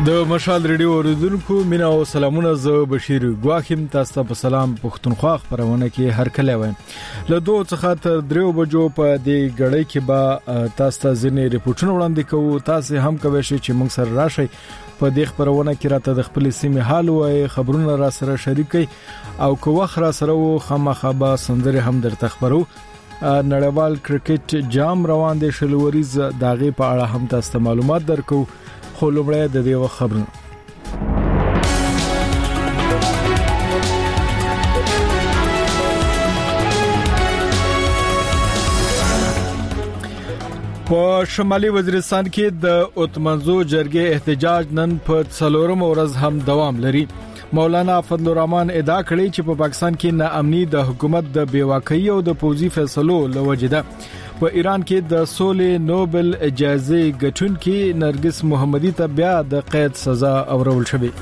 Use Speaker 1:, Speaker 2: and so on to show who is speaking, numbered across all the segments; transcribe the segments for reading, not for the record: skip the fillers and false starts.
Speaker 1: د مشال ریډیو اوریدونکو مینا او سلامونه ز بشیر غواخیم تاسو په سلام پښتونخوا خبرونه کې هر کله وایم له 2 څخه تر 3 بجو په دې غړې کې با تاسو ته ځینې ریپورتونه وړاندې کوو تاسو هم کوئ چې موږ سره راشي په دې خبرونه کې راته د خپل سیمه حال وای خبرونه را سره شریکي او کو وخت را سره خامخابه سندره هم درته خبرو نړیوال کرکټ جام روان دي شلوريز داغه په اړه هم تاسو معلومات درکو خو لومړی د دې خبرونه په شمالي وزیرستان کې د اوتمنزو جرګې احتجاج نن په 4 ورځ هم دوام لري مولانا فضل الرحمن ادعا کړې چې په پاکستان کې ناامني د حکومت د بیواکۍ او د پوزي فیصلو لوجده په ایران کې د سولې نوبل جایزه ګټونکې نرګس محمدي ته بیا د قید سزا اورول شوې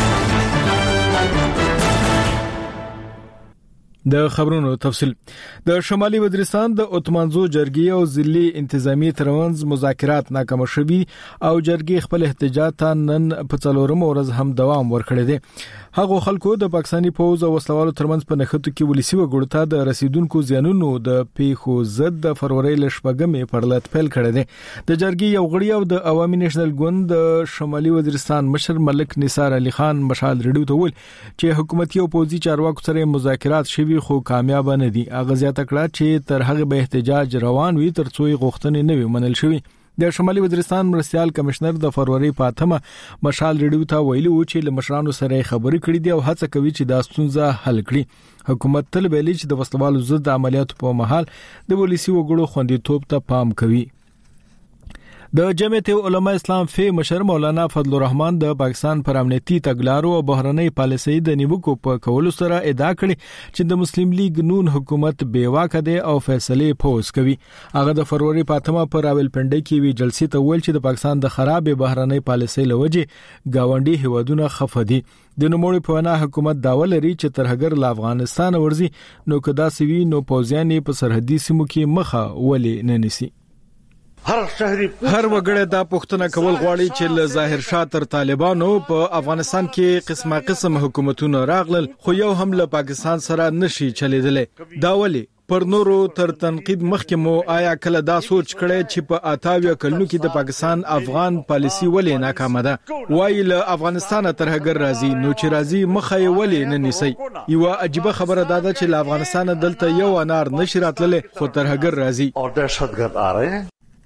Speaker 1: د خبرونو تفصیل د شمالي وزیرستان د اوتمنزو جرګې او ضلعي انتظامی ترمنځ مذاکرات ناکام شوي او جرګې خپل احتجاج ته نن په 4 ورځ هم دوام ورکړی دی هغه خلکو د پاکستاني پوز او وسلوالو ترمنځ په نخښتو کې ولسی وګړو ته د رسیدونکو زیانونو د پیښو ضد د فروری لشپګمې پرلط پیل کړی دی د جرګې یو غړي او د عوامي نېشنل ګوند د شمالي وزیرستان مشر ملک نثار علي خان مشال ریډیو ته ویل چې حکومتي او پوزي چارواکو سره مذاکرات شوي خو کامیاب نه دي اغازیات کړه چې تر هغه به احتجاج روان وي تر څو غوښتنې نه وي منل شوي د شمالي وزیرستان مرستيال کمشنر د فروری پاتمه مشال ریډیو ته ویلي و چې لمشرانو سره خبرې کړې دي او هڅه کوي چې دا ستونزه حل کړي حکومت تل ویلي چې د وسلوالو ضد عملیاتو په مهال د ولسی وګړو خوندیتوب ته پام کوي د جمعیت علماء اسلام فی مشر مولانا فضل الرحمن د پاکستان پر امنیتي تګلارو او بهرنۍ پالیسۍ د نیوکو په کولو سره ادعا کړې چې د مسلم لیگ نون حکومت بیواکه ده او فیصله پوز کوي هغه د فروری پاتمه پر راولپنډي کې وی جلسې ته ویل چې د پاکستان د خراب بهرنۍ پالیسۍ لوجه گاونډي هیوادونه خفدي د نوموړي په وینا حکومت داول لري چې ترهګر له افغانستان ورزي نو کدا سوي نو پوزیانې په سرحدي سیمو کې مخه ولې نه نسی هر وګړی دا پوښتنه کول غواړي چې له ظاهر شاه تر طالبانو په افغانستان کې قسم حکومتونه راغلل خو یو هم له پاکستان سره نشي چلیدلې دا ولي پر نورو تر تنقید مخکې مو آیا کله دا سوچ کړی چې په 28 کلونو کې د پاکستان افغان پالیسی ولې ناکامه ده وایي له افغانستان ترهګر راځي نو چې راځي مخه ولې نه نیسي یو عجیب خبره ده چې له افغانستان دلته یو انار نشي راتللې خو ترهګر راځي او دهشتګرد آره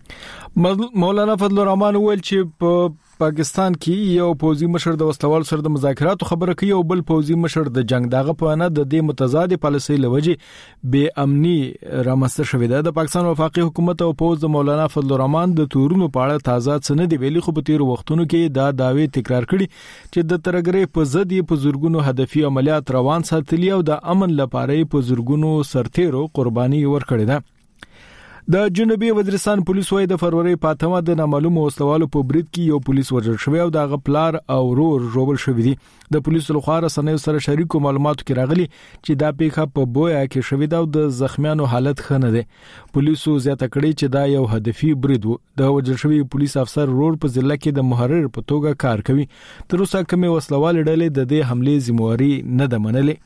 Speaker 1: مولانا فضل الرحمن ویل چې په پاکستان کې یو پوزي مشر د وسلوال سره د مذاکراتو خبره کوي او بل پوزي مشر د جنگ دغه په اړه د دې متضاد پالیسۍ لوجه بے امني رامنځته شوې ده د پاکستان وفاقي حکومت او پوز د مولانا فضل الرحمن د تورونو په اړه تازه څه نه دی ویلي خو په تیر وختونو کې دا داوی تکرار کړي چې د ترګرې په ضد په زورګونو هدفي عملیات روان ساتلي او د امن لپاره په زورګونو سرتیرو قرباني ورکړي ده د جنوبي وزیرستان پولیس وای د فروری پاتمه د نامعلومو وسلوالو په برید کې یو پولیس وژل شوی او د غپلار او رور روبل شوی دی د پولیسو لخوا رسنیو سره شریکو معلوماتو کې راغلي چې دا پیښه په بویا کې شوی دا او د زخمیانو حالت ښه نه دی پولیسو زیاته کړي چې دا یو هدفي برید و د وژل شوی پولیس افسر رور په ضلع کې د محرر په توګه کار کوي تر اوسه کومه وسلوال ډلې د دې حمله ذمہواری نه ده منلې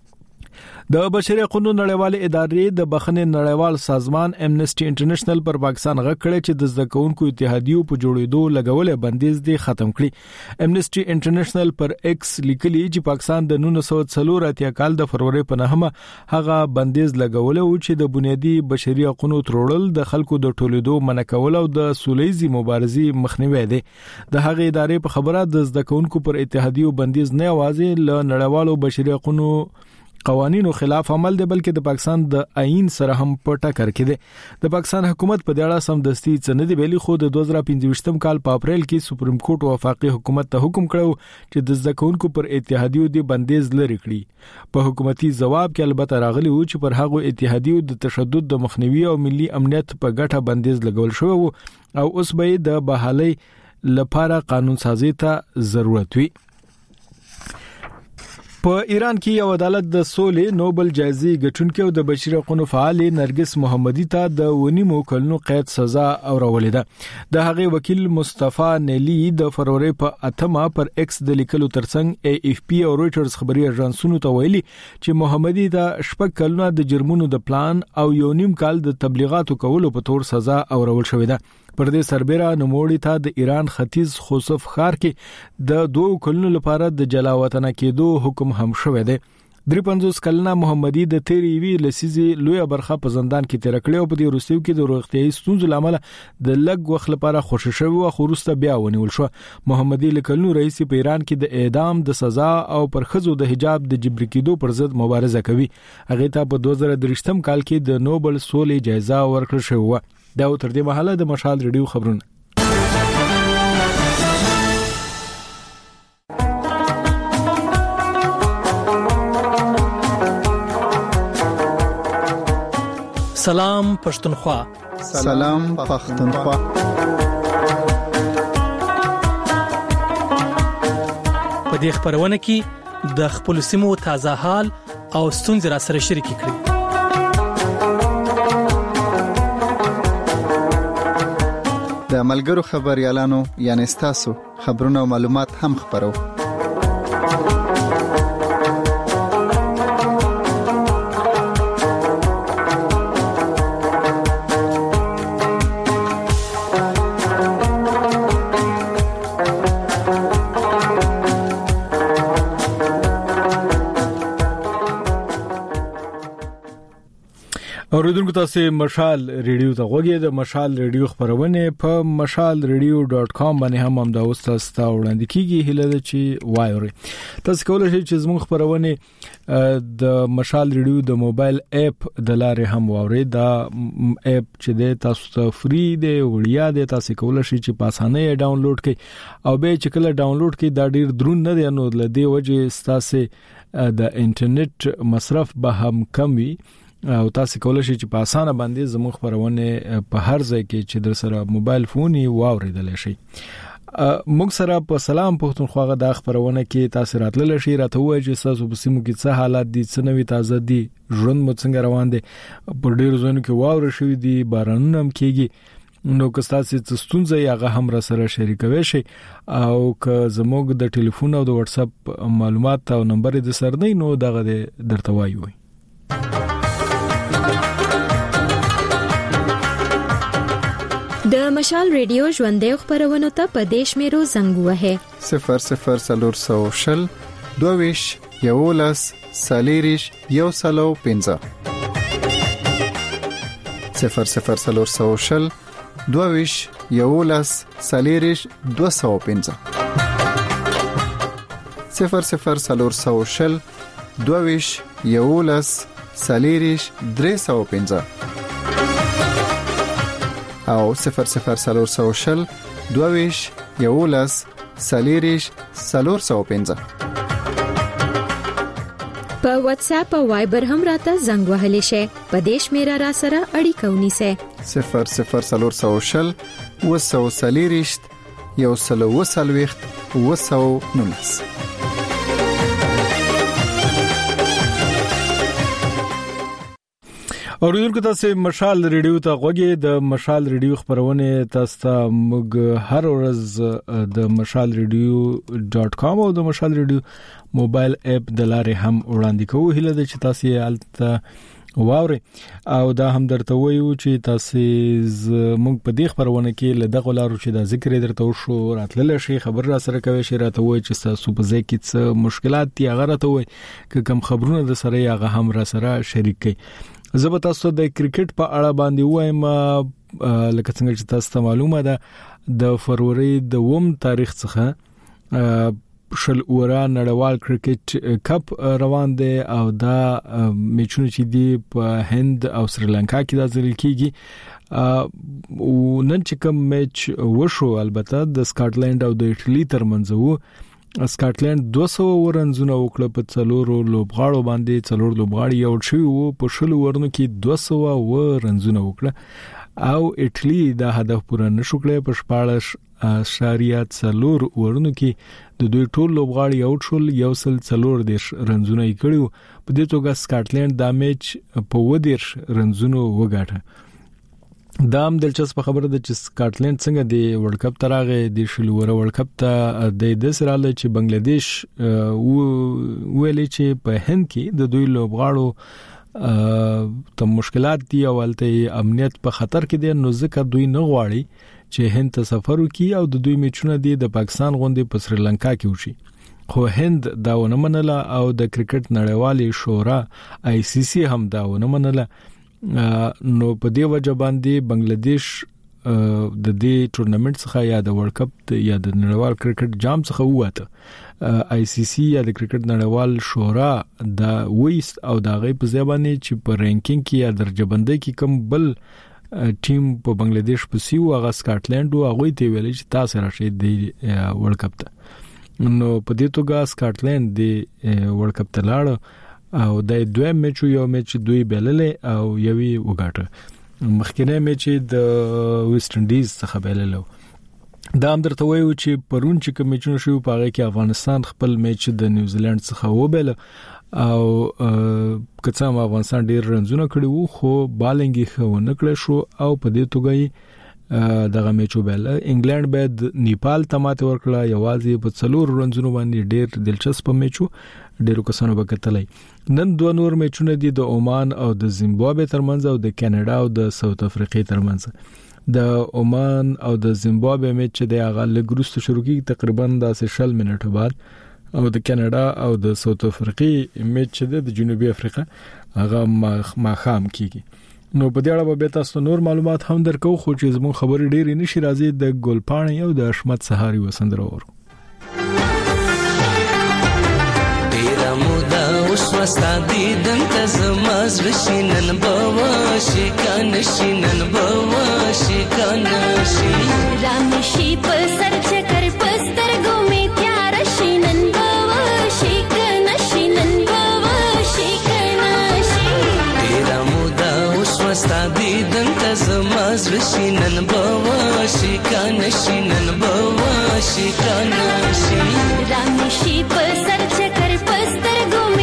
Speaker 1: د بشري حقوقو نړیوالې ادارې د بخښنې نړیوال سازمان امنیسټي انټرنیشنل پر پاکستان غږ کړی چې د زکونکو اتحادیو په جوړېدو لګولې بندیز دی ختم کړي امنیسټي انټرنیشنل پر ایکس لیکلي چې پاکستان د 1940 کال د فروری په 9 هغه بندیز لګولې او چې د بنیادی بشري حقوقو ترورل د خلکو د ټولیدو منکول او د سولېزي مبارزې مخنیوي دی د هغه ادارې په خبره د زکونکو پر اتحادیو بندیز نه یوازې ل نړیوالو بشري حقوقو قوانینو خلاف عمل دی بلکې د پاکستان د آئین سره هم په ټکر کې دی د پاکستان حکومت په دې اړه سمدستي څه نه دی ویلي خو د 2015 کال په اپریل کې سپریم کورټ وفاقي حکومت ته حکم کړو چې د زکونکو پر اتحادیو دی بندیز لري کړي په حکومتي جواب کې البته راغلی و چې پر هغه اتحادیو د تشدد د مخنیوي او ملي امنیت په ګټه بندیز لګول شوی او اوس به د بحالي لپاره قانون سازي ته ضرورت وي په ایران کې یو عدالت د سولې نوبل جایزې ګټونکو د بشري حقوقو فعال نرګس محمدي ته د ونیمو کلونو قید سزا اورولې ده. د هغه وکیل مصطفی نیلی د فروری په 8 پر ایکس د لیکلو ترڅنګ AFP او رويټرز خبري اژانسونو ته ویلي چې محمدي د شپږ کلونو د جرمونو د پلان او یو نیم کال د تبلیغاتو کولو په تور سزا اورول شوې ده. پر دې سربېره نوموړي ته د ایران ختیځ خوسف ښار کې د 2 کلونو لپاره د جلاوطن کېدو حکم هم شوی دی. 53 کلنه محمدي د تیریوي لسیزي لوی برخه په زندان کې تیر کړی او په دې وروستیو کې د روغتيایي ستونزو لامل د لږ وخت لپاره خوشی شوی او خورسته بیا ونیول شو. محمدي لکلنو رئیس په ایران کې د اعدام د سزا او پر خزو د حجاب د جبري کېدو پر ضد مبارزه کوي. هغه ته په 2023 کال کې د نوبل سولې جایزه ورکړل شوې و. دا تر دې مهاله د مشال ریډیو خبرونه.
Speaker 2: سلام پښتونخوا.
Speaker 3: سلام پښتونخوا.
Speaker 2: په دې خبرونه کې د خپل سیمو تازه حال او ستونزې را سره شریک کړئ.
Speaker 3: د ملګرو خبريالانو یعنی تاسو خبرونه او معلومات هم خبرو.
Speaker 1: اوریدونکو تاسو مشال ریډیو ته غوږی د مشال ریډیو خبرونه په mashalradio.com باندې هم د اوستا وړاندې کیږي. هله د چې وایوري تاسو کولای شئ چې زموږ خبرونه د مشال ریډیو د موبایل اپ د لارې هم واوري. دا اپ چې د تاسو ته فری دی وړیا دی. تاسو کولای شئ چې په اسانه یې ډاونلوډ کړئ او به چې کله ډاونلوډ کړئ دا ډیر درون نه دی نو لدی وجه تاسو د انټرنیټ مصرف به هم کم وي او تاسو کولای شئ چې په اسانه باندې زموږ خبرونه په هر ځای کې چې در سره موبایل فون یې واوریدل شي. موږ سره په سلام پښتونخوا د خبرونه کې تاسو راتلل شي راته وایي چې تاسو په سیمو کې څه حالات دي څه نوي تازه دي ژوند مو څنګه روان دي. په ډیرو ځایونو کې واور شوی دي بارانونه هم کېږي نو که تاسو څه ستونزه یې هغه هم را سره شریکوي شي او که زموږ د ټلیفون او د واتس اپ معلومات او نمبر د سر نه نو دغه درته وایي.
Speaker 4: د مشال ریډیو ژوندې خبرونه ته په دیش میرو زنګ وهه
Speaker 3: 00 22 یولس سالیریش یو سلو 15 00 22 یولس سالیریش 215 00 22 یولس سالیریش 315 او 00 22 یولس سالیریش 415
Speaker 4: په واتس اپ او وایبر هم راته زنګ وهلی شي. په دیش میرا را سره اړیکه ونیسه
Speaker 3: 00 وسو سالیریش یو سلو وسلويخت وسو نونس.
Speaker 1: اوریدونکو تاسو مشال ریډیو ته غوږی د مشال ریډیو خبرونه تاسو ته موږ هر ورځ د mashalradio.com او د مشال ریډیو موبایل اپ د لارې هم وړاندې کوو. هله د چې تاسو الته واوري او دا هم درته وایو چې تاسو موږ په دې خبرونه کې لدغه لارو چې د ذکر درته وشو راتلل شي خبر را سره کوي شي راته وایي چې تاسو په ځای کې څه مشکلات دي هغه راته وایي که کوم خبرونه د سره هغه هم را سره شریک کړي. زه به تاسو د کرکټ په اړه باندې وایم لکه څنګه چې تاسو ته معلومه ده د فروری د 1 تاریخ څخه شل اورا نړیوال کرکټ کپ روان دي او دا میچونه چې دی په هند او سریلانکا کې د ځل کېږي او نن چې کوم میچ وشو البته د سکاټلند او د ایټالي ترمنځ وو. سکاټلند 200 ورنزونه وکړه په څلورو لوبغاړو باندې څلور لوبغاړي یو شوی وو په شل ورنو کې 200 ورنزونه وکړه او ایټالي دا هدف پوره نشو کړی په 14 ورونو کې د دوی ټول لوبغاړي آوټ شول، 140 رنزونه یې کړیو. په دې توګه سکاټلند د میچ په 10 رنزونو وګاټه. دا هم دلچسپ خبره ده چې سکاټلند څنګه د ورلد کپ ترغه د شلوره ورلد کپ ته د دسراله چې بنگلاديش ویلې چې په هند کې د دوی لوبغاړو ته مشکلات دي او ولته امنیت په خطر کې دي، نو ځکه دوی نه غواړي چې هند ته سفر وکړي او د دوی میچونه د پاکستان غونډې په سریلانکا کې وشي. خو هند دا ونه منله او د کرکټ نړیوالې شورا ICC هم دا ونه منله. نو په دې وجه باندې بنگلاديش د دې ټورنمنت څخه یا د ورلد کپ یا د نړیوال کرکټ جام څخه ووته. ICC یا د کرکټ نړیوال شورا دا ویست او دا غي په ځبانه چې په رینکینګ کې یا درجه بندۍ کې کم بل ټیم په بنگلاديش په سیو هغه سکاټلند او هغه ته ویل چې تاسو راشي د ورلد کپ ته. نو په دې توګه سکاټلند د ورلد کپ ته لاړ او د دوه میچو یو میچ دوی بللې او یوې وګاټه. مخکینه میچ د ویسټ انډیز څخه بللو. دا هم درته وایو چې پرون چې کوم میچونه شو په هغه کې افغانستان خپل میچ د نیوزیلند څخه وبل او کڅام افغانستان ډیر رنزونه کړي وو، خو بالنګ یې خو نه کړی شو او په دې توګه دغه میچ وبل. انګلند به نیپال ته ماته ورکړه یوازې په 4 رنزونو باندې. ډیر دلچسپ میچو، ډیرو کسانو به کتلای. نن دوه نور میچونه دي د عمان او د زیمبابوې ترمنځ او د کاناډا او د ساوث افریقې ترمنځ. د عمان او د زیمبابوې میچ د هغه لګروست شروع کیږي تقریبا د 60 منټو بعد، او د کاناډا او د ساوث افریقې میچ د جنوبي افریقا هغه ماخام کیږي. نو په دې اړه به تاسو نور معلومات هم درکو، خو چې زموږ خبرې ډېرې نشي راځي د ګلپاڼې او د اشمت سهاري وسندره ورو.
Speaker 5: وستا دیدن تزماز رشینن بواشی کانشینن بواشی کانشی
Speaker 6: رامشی پسر چکر پستر گومی تیارشینن بواشی کانشینن بواشی کانشی
Speaker 5: تیرا مودا وستا دیدن تزماز رشینن بواشی کانشینن بواشی کانشی
Speaker 6: رامشی پسر چکر پستر گومی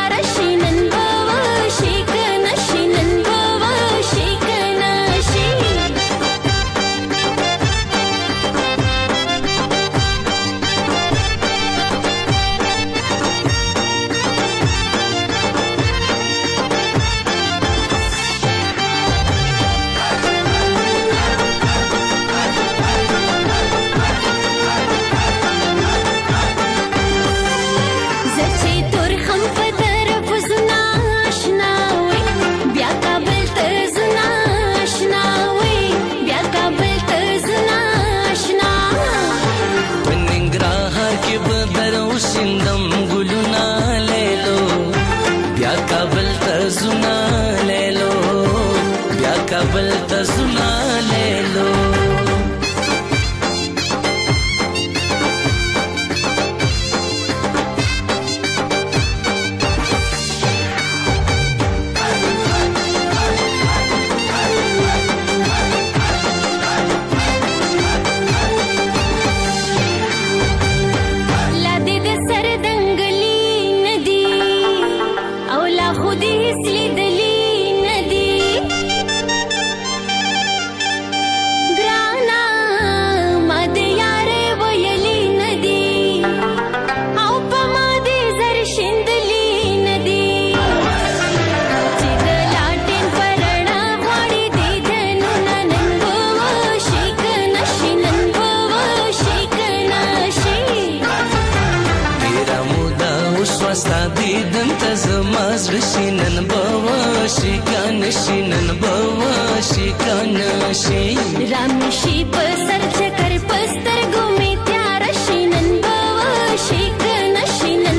Speaker 6: रामशी पसर चकर पस्तर गुमी त्यार शीनन बवाशी कनशीनन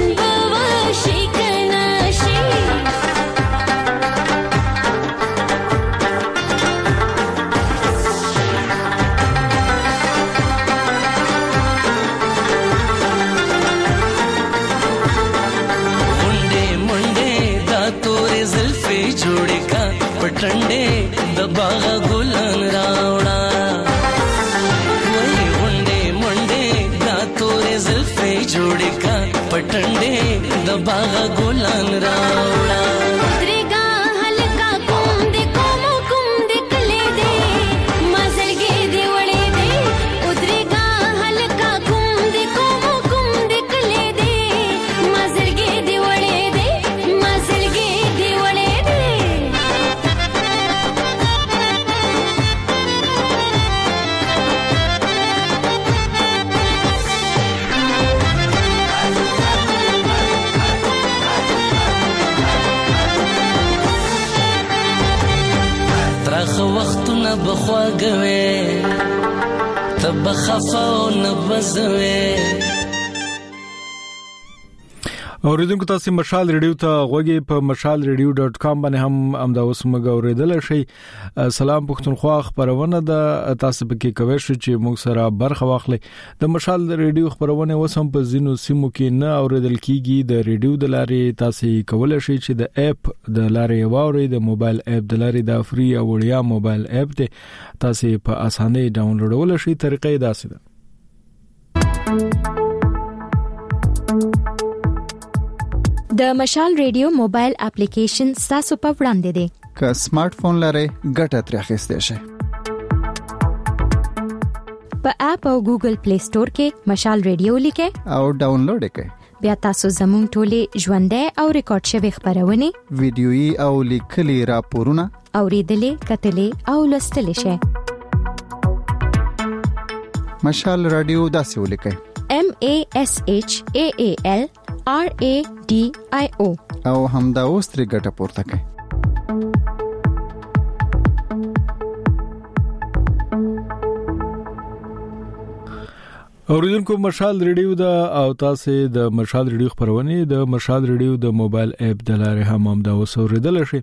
Speaker 6: बवाशी कनशी
Speaker 5: मुंडे मुंडे दा तोरे जुल्फे जोड़े का पटंडे दबागा गुलान रावड़ा वही मुंडे پټنډې د باغ ګلان راوړه
Speaker 6: درګا هلکا کوم دې کلې دې مازرګې دې وړې دې درګا هلکا کوم دې کلې دې مازرګې دې وړې دې
Speaker 5: تراخه وختونه بخواږوي ته بخفه او نه بزوي.
Speaker 1: اوریدونکو تاسو مشال ریډیو ته غوږی په mashalradio.com باندې هم امدا اوس موږ اوریدل شي. سلام پښتونخوا خبرونه د تاسو په کې کوي چې موږ سره برخه واخلي. د مشال ریډیو خبرونه وسم په زینو سیمو کې نه اوریدل کیږي. د ریډیو د لارې تاسو کولای شئ چې د اپ د لارې واوري د موبایل اپ د لارې د فری او وړیا موبایل اپ ته تاسو په اسانه ډاونلوډول شئ. طریقې داسې ده.
Speaker 4: د مشال ریډیو موبایل اپلیکیشن تاسو په وړاندې دی.
Speaker 3: که سمارټ فون لرئ ګټه ترې اخیستئ شئ.
Speaker 4: په اپ او ګوګل پلی سٹور کې مشال ریډیو لیکئ
Speaker 3: او ډاونلوډ کړئ.
Speaker 4: بیا تاسو زموږ ټولې ژوندۍ او ریکارډ شوی خبرونه
Speaker 3: ویډیويي او لیکلي راپورونه
Speaker 4: اوریدلې کتلې او لوستلې شئ.
Speaker 3: مشال رادیو داسې ولیکئ
Speaker 4: MASHAALRADIO
Speaker 3: او همدا اوس ترې ګټه پورته کړئ.
Speaker 1: اوریدونکو مشال ریډیو دا او تاسو د مشال ریډیو خبرونه د مشال ریډیو د موبایل اپ د لارې هم دا وسوریدل شي.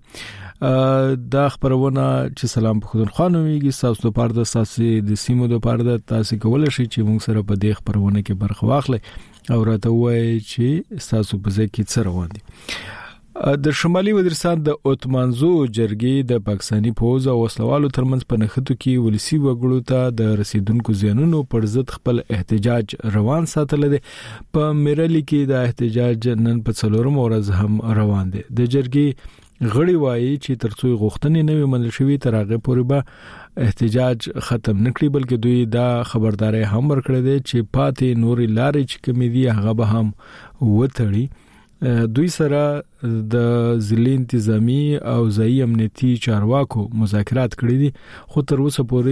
Speaker 1: دا خبرونه چې سلام پښتونخوا نوميږي تاسو لپاره د ساسي د سیمو لپاره د تاسو کولای شئ چې موږ سره په دې خبرونه کې برخه واخلئ او راته وایي چې تاسو په ځای کې څه روان دي. د شمالي وزیرستان د اوتمانزو جرګې د پاکستاني فوج او وسلوالو ترمنځ په نښتو کې ولسی وګړو ته د رسیدونکو زیانونو پر ضد خپل احتجاج روان ساتل دي. په میرالي کې د احتجاج نن په 4 ورځ هم روان دي. د جرګې غړي وایي چې ترڅو غوښتنې نه وي منل شوې تر هغه پورې به احتجاج ختم نکړي بلکې دوی دا خبرداري هم ورکړه دي چې پاتې نوري لارې چې کمی دي هغه به هم وتړي. دوی سره د ضلع انتظامی او ځایي امنیتي چارواکو مذاکرات کړي دي خو تر اوسه پورې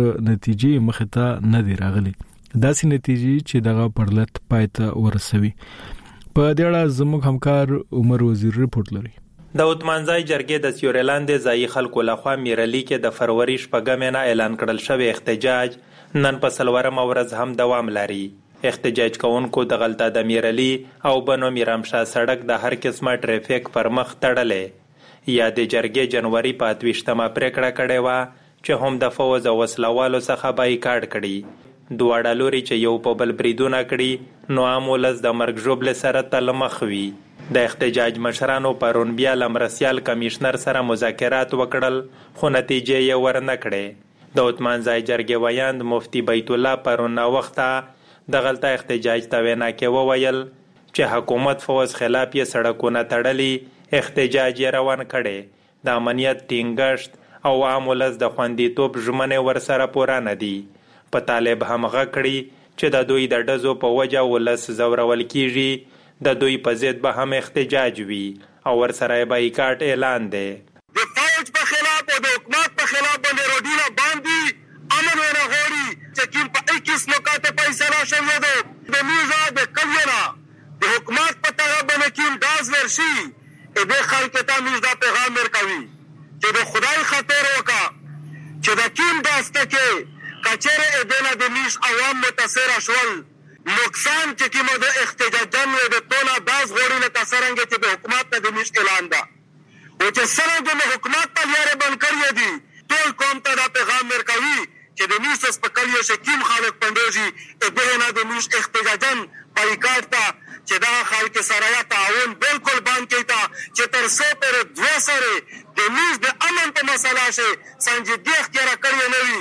Speaker 1: نتیجې مخ ته نه دی راغلي. داسې نتیجې چې دغه پرلط پایته ورسوي. په دې اړه زموږ همکار عمر وزیر رپورټ لري.
Speaker 7: د اوتمانځای جرګې د سیورلاند ځایي خلکو لخوا میرالي کې د فروری 8 نه اعلان کړل شوی احتجاج نن په 4 ورځ هم دوام لري. احتجاج کوونکو د غلطه د میرالي او بنو میرامشاه سړک د هر قسمه ټریفیک پر مخ تړلې. یا د جرګې جنوري په 28مه پریکړه کړې و چې هم د فوز او وسلوالو څخه بایکاټ کړي. دواړه لوري چې یو په بل بریدونه کړي نو عام ولس د مرګ ژوبل سره تل مخ وي. د احتجاج مشرانو پرون بیا لمرسیال کمشنر سره مذاکرات وکړل خو نتیجې یې ورنه کړې. د اوتمانځای جرګې ویاند مفتی بیت الله پرون وخته د غلطه احتجاج ته وینا کې وویل چې حکومت فوز خلاف یې سړکونه تړلي احتجاج یې روان کړي. د امنیت ټینګښت او عام ولس د خوندیتوب ژمنې ورسره پوره نه دي. په طالب هم غکړي چې د دوی د ډزو په وجه ولس زورول کیږي د دوی په ضد به هم احتجاج وي او ورسره بایکاټ اعلان دی.
Speaker 8: د فوج په خلاف او د حکومت په خلاف باندې روډونه باندې امن ورغوري چې کوم په 21 نکاته فیصله شوی ده د میزه د کلینا د حکومت په طرف باندې کوم داز ورشي د خلک ته موږ دا پیغام ورکوي چې د خدای خاطر وکا چې د کوم داسته کې کچره دنه د میش عوام متاثر شول نقصان چې کومه د احتجاجن و د ټوله داز غوړي له تسرنګ چې د حکومت ته د میش اعلان ده او چې څنګه د حکومت په لاره بند کړی دي ټول قوم ته دا پیغام ورکوي چې د میش په کلیو شکیم خالق پندوجي دغه د میش احتجاجن بایکاټ ته چې دا خلک سره یا تعاون بالکل بند کړي تا چې تر څو پر 2 سره د میش د امن په مسله شي سنجیدګي اختیار کړی نه وي.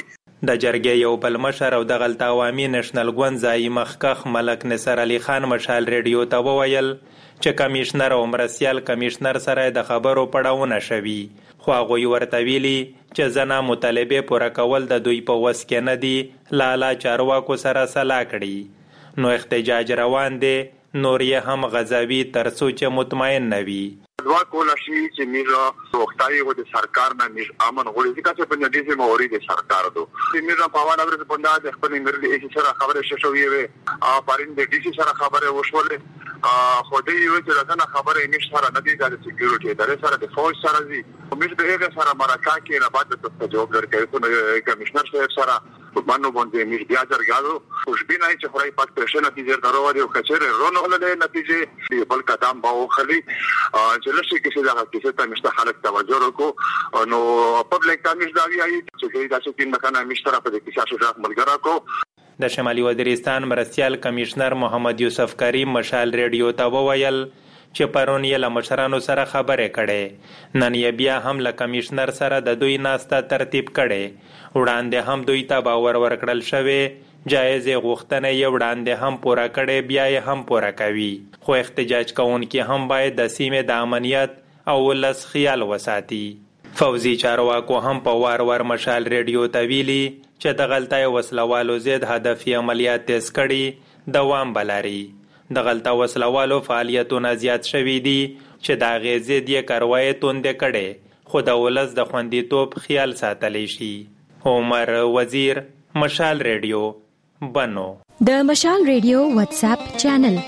Speaker 7: د جرګې یو بل مشر او د غلطه عوامي نېشنل ګوند ځایي مخکخ ملک نصر علي خان مشال ریډیو ته وویل چې کمیشنر او مرستیال کمیشنر سره د خبرو پړاونه شوي، خو هغوی ورته ویلي چې ځنه مطالبې پوره کول د دوی په وس کې نه دي، لالا چارواکو سره سلا کړي. نو احتجاج روان دی، نور یې هم غځوي تر څو چې مطمئن نه وي.
Speaker 8: دوا کولا شي چې میرا وختای و د سرکار نه میز امن غوړي ځکه په دې سه موري د سرکار دو چې میرا په والا ورته بندا د خپل انګرلی ایسی سره خبره شوې وي ا پارین د ډي سي سره خبره وشولې خو دې یو چې راځنه خبره یې سره نه دي د سکیورټي ادارې سره د فوج سره دي موږ به هغه سره مرکه کې نه بعد ته جواب درکړو نو کمشنر صاحب سره باندې باندې میز بیا درګاو خوش بینای چې خورای پات پرشن نتیجه درو دی او کچره رونه ولله نتیجه بل قدم باو خلی چې لسی کې څه دا کې ته مشته حالت توجه وکړو نو پبلک ته مش دا وی چې دا چې مکان مشترک په دې کې شاسو ملګرا کو
Speaker 7: د شمالي وزیرستان مرستیال کمیشنر محمد یوسف کریم مشال ریډیو ته وویل چې پرون یې له مشرانو سره خبرې کړې، نن یې بیا هم له کمیشنر سره د دوی ناسته ترتیب کړې. وړاندې هم دوی ته باور ورکړل شوی، جایزې غوښتنې یې وړاندې هم پوره کړې، بیا یې هم پوره کوي. خو احتجاج کوونکي هم باید د سیمې د امنیت او ولس خیال وساتي. فوزي چارواکو هم په وار وار مشال ریډیو ته ویلي چې د غلطه وسلوالو ضد هدفي عملیات تیز کړي دوام بلاري. د غلطه وسلوالو فعالیتونه زیات شوي دي چې د هغې ضد یې کاروایي توندې کړې، خو د ولس د خوندیتوب خیال ساتلی شي. عمر وزیر، مشال ریډیو، بنو.
Speaker 4: د مشال ریډیو واتس اپ چینل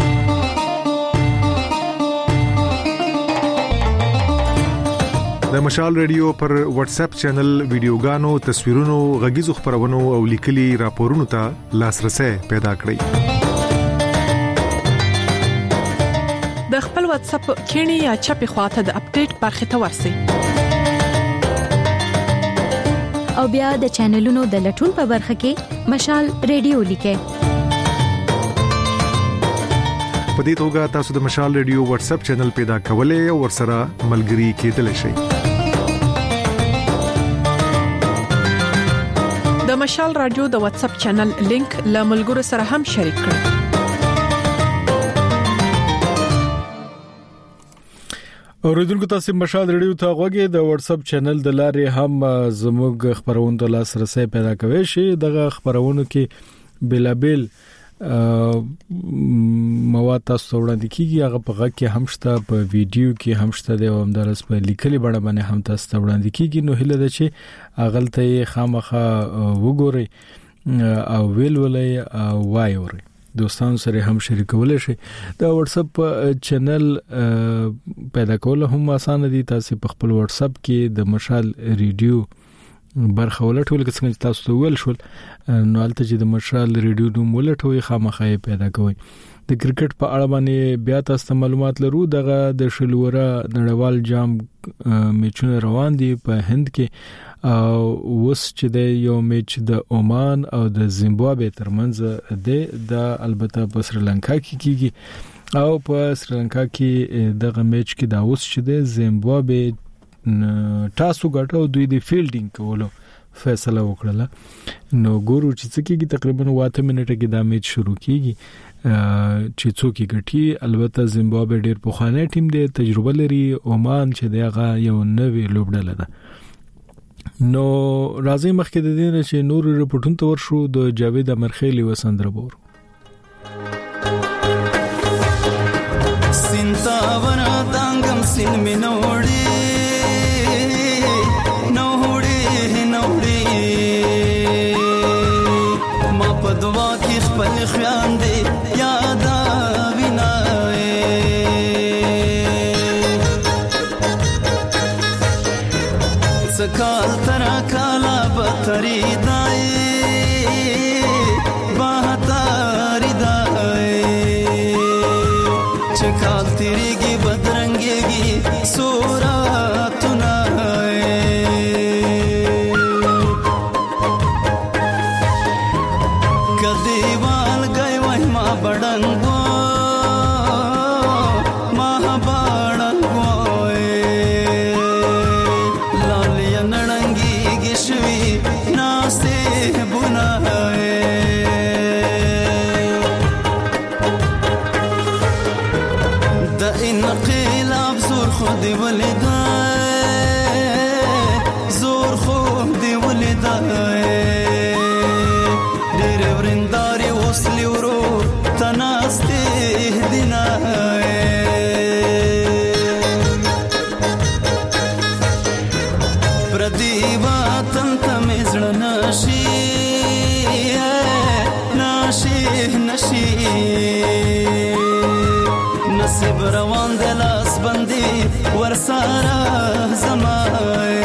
Speaker 9: د مشال ریډیو پر واتس اپ چینل ویډیوګانو، تصویرونو، غږیزو خبرونو او لیکلي راپورونو ته لاسرسي پیدا کړئ.
Speaker 10: د خپل واتس اپ کینی یا چپی خواته د اپډیټ برخه ته ورسئ
Speaker 4: او بیا د چینلونو د لټون په برخه کې مشال ریډیو لیکئ.
Speaker 9: په دې توګه تاسو د مشال ریډیو واتس اپ چینل پیدا کولای او ورسره ملګري کېدلی شئ.
Speaker 10: د مشال رادیو د واتس اپ چینل لینک له ملګرو سره هم شریک کړئ.
Speaker 1: اوریدونکو تاسو مشال ریډیو ته غوږی د واتس اپ چینل د لارې هم زموږ خبرونه د لاسرسي پیدا کوي شي. دغه خبرونه کې بلابل مواد تاسو وړاندې کیږي، هغه په غږ کې هم شته، په ویډیو کې هم شته، د همدارس په لیکلي بڼه باندې هم تاسو وړاندې کیږي. نو هله ده چې اغلته خامخا وګورئ او ویلولای او وایورئ، دوستانو سره هم شریکولای شي. دا واتس اپ چینل پیدا کول هم آسان دي. تاسو په خپل واتس اپ کې د مشال ریډیو برخه ولټول کې څنګه تاسو ویل شول نو البته چې د مشال ریډیو نوم ولټوي خامخا پیدا کوي. د کرکټ په اړه باندې بیا تاسو معلومات لرو. دغه د شلوره نړیوال جام میچونه روان دي په هند کې او وس چې د یو میچ د عمان او د زیمبابوې ترمنځ د البته په سریلانکا کې کیږي او په سریلانکا کې دغه میچ کې دا وس چې د زیمبابوې تاسو ګټو دوی د فیلډینګ کولو فیصله وکړه. نو ګورو چې څه کېږي. تقریبا 8 منټه کې دا میچ شروع کیږي چې څوک ګټي. البته زیمبابوې ډېر پخوانی ټیم دی، تجربه لري. عمان چې دغه یو نوې لوبډله ده. نو راځي مخکې د دې نه چې نور رپورټونه تور شو د جاوید امرخیلی وسندربور.
Speaker 5: سینتا ورا دانګم سین مینوړي ما په دوا کې خپل خیان دي یاد وینای سکال ترا کالا بتری دای بہتاری دای چکال تیریږي بدرنګيږي صورتونه ناسته انقلاب زور خود ولیدای زور خود ولیدای ډېر ورنداري وسلی ورو تناسته دینای پردی وطن ته مزړه نشي نشي نشي نصیب روان د لاس بندي ورسره زمای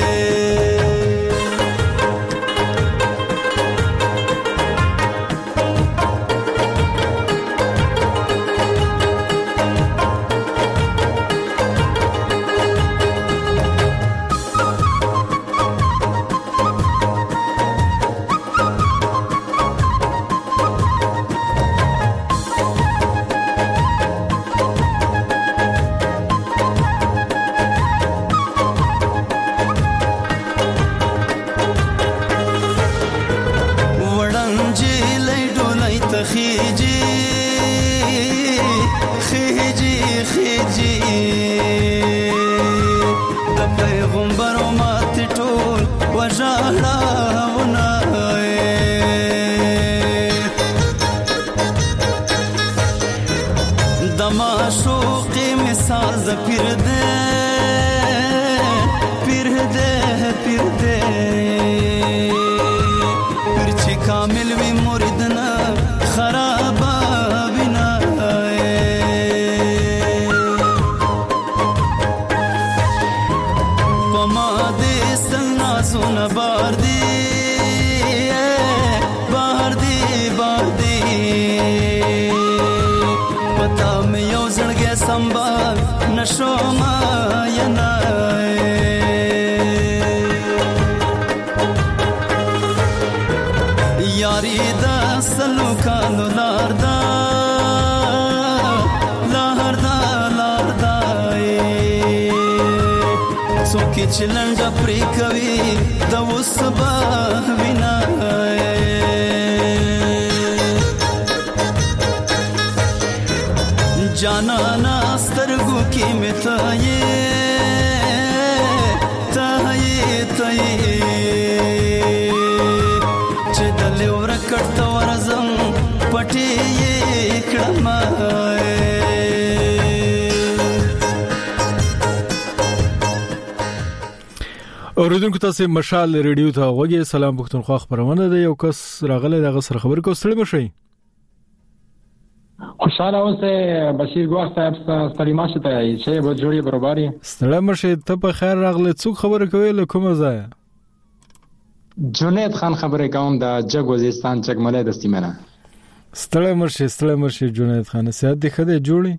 Speaker 5: چلنډه پرې کوي د وسبا وینا جانا ناسترګو کې مته یې چې د لور کټ ورزم پټي یې کړم
Speaker 1: اوریدونکو تاسو مشال ریډیو ته غوږی سلام پښتونخوا خبرونه ده یو کس راغله دغه سره خبر کو ستړي مشي
Speaker 11: خوشاله اوسه بشیر ګواه صاحب ستړي ماشه ته چې به جوړي برابرۍ
Speaker 1: ستړي مشي ته په خیر راغله څوک خبره کوي له کومه ځای
Speaker 11: جنید خان خبره کوم د جګ وزیرستان چکمله دستیمنه
Speaker 1: ستړي مشي جنید خان سیادت دی خدای جوړي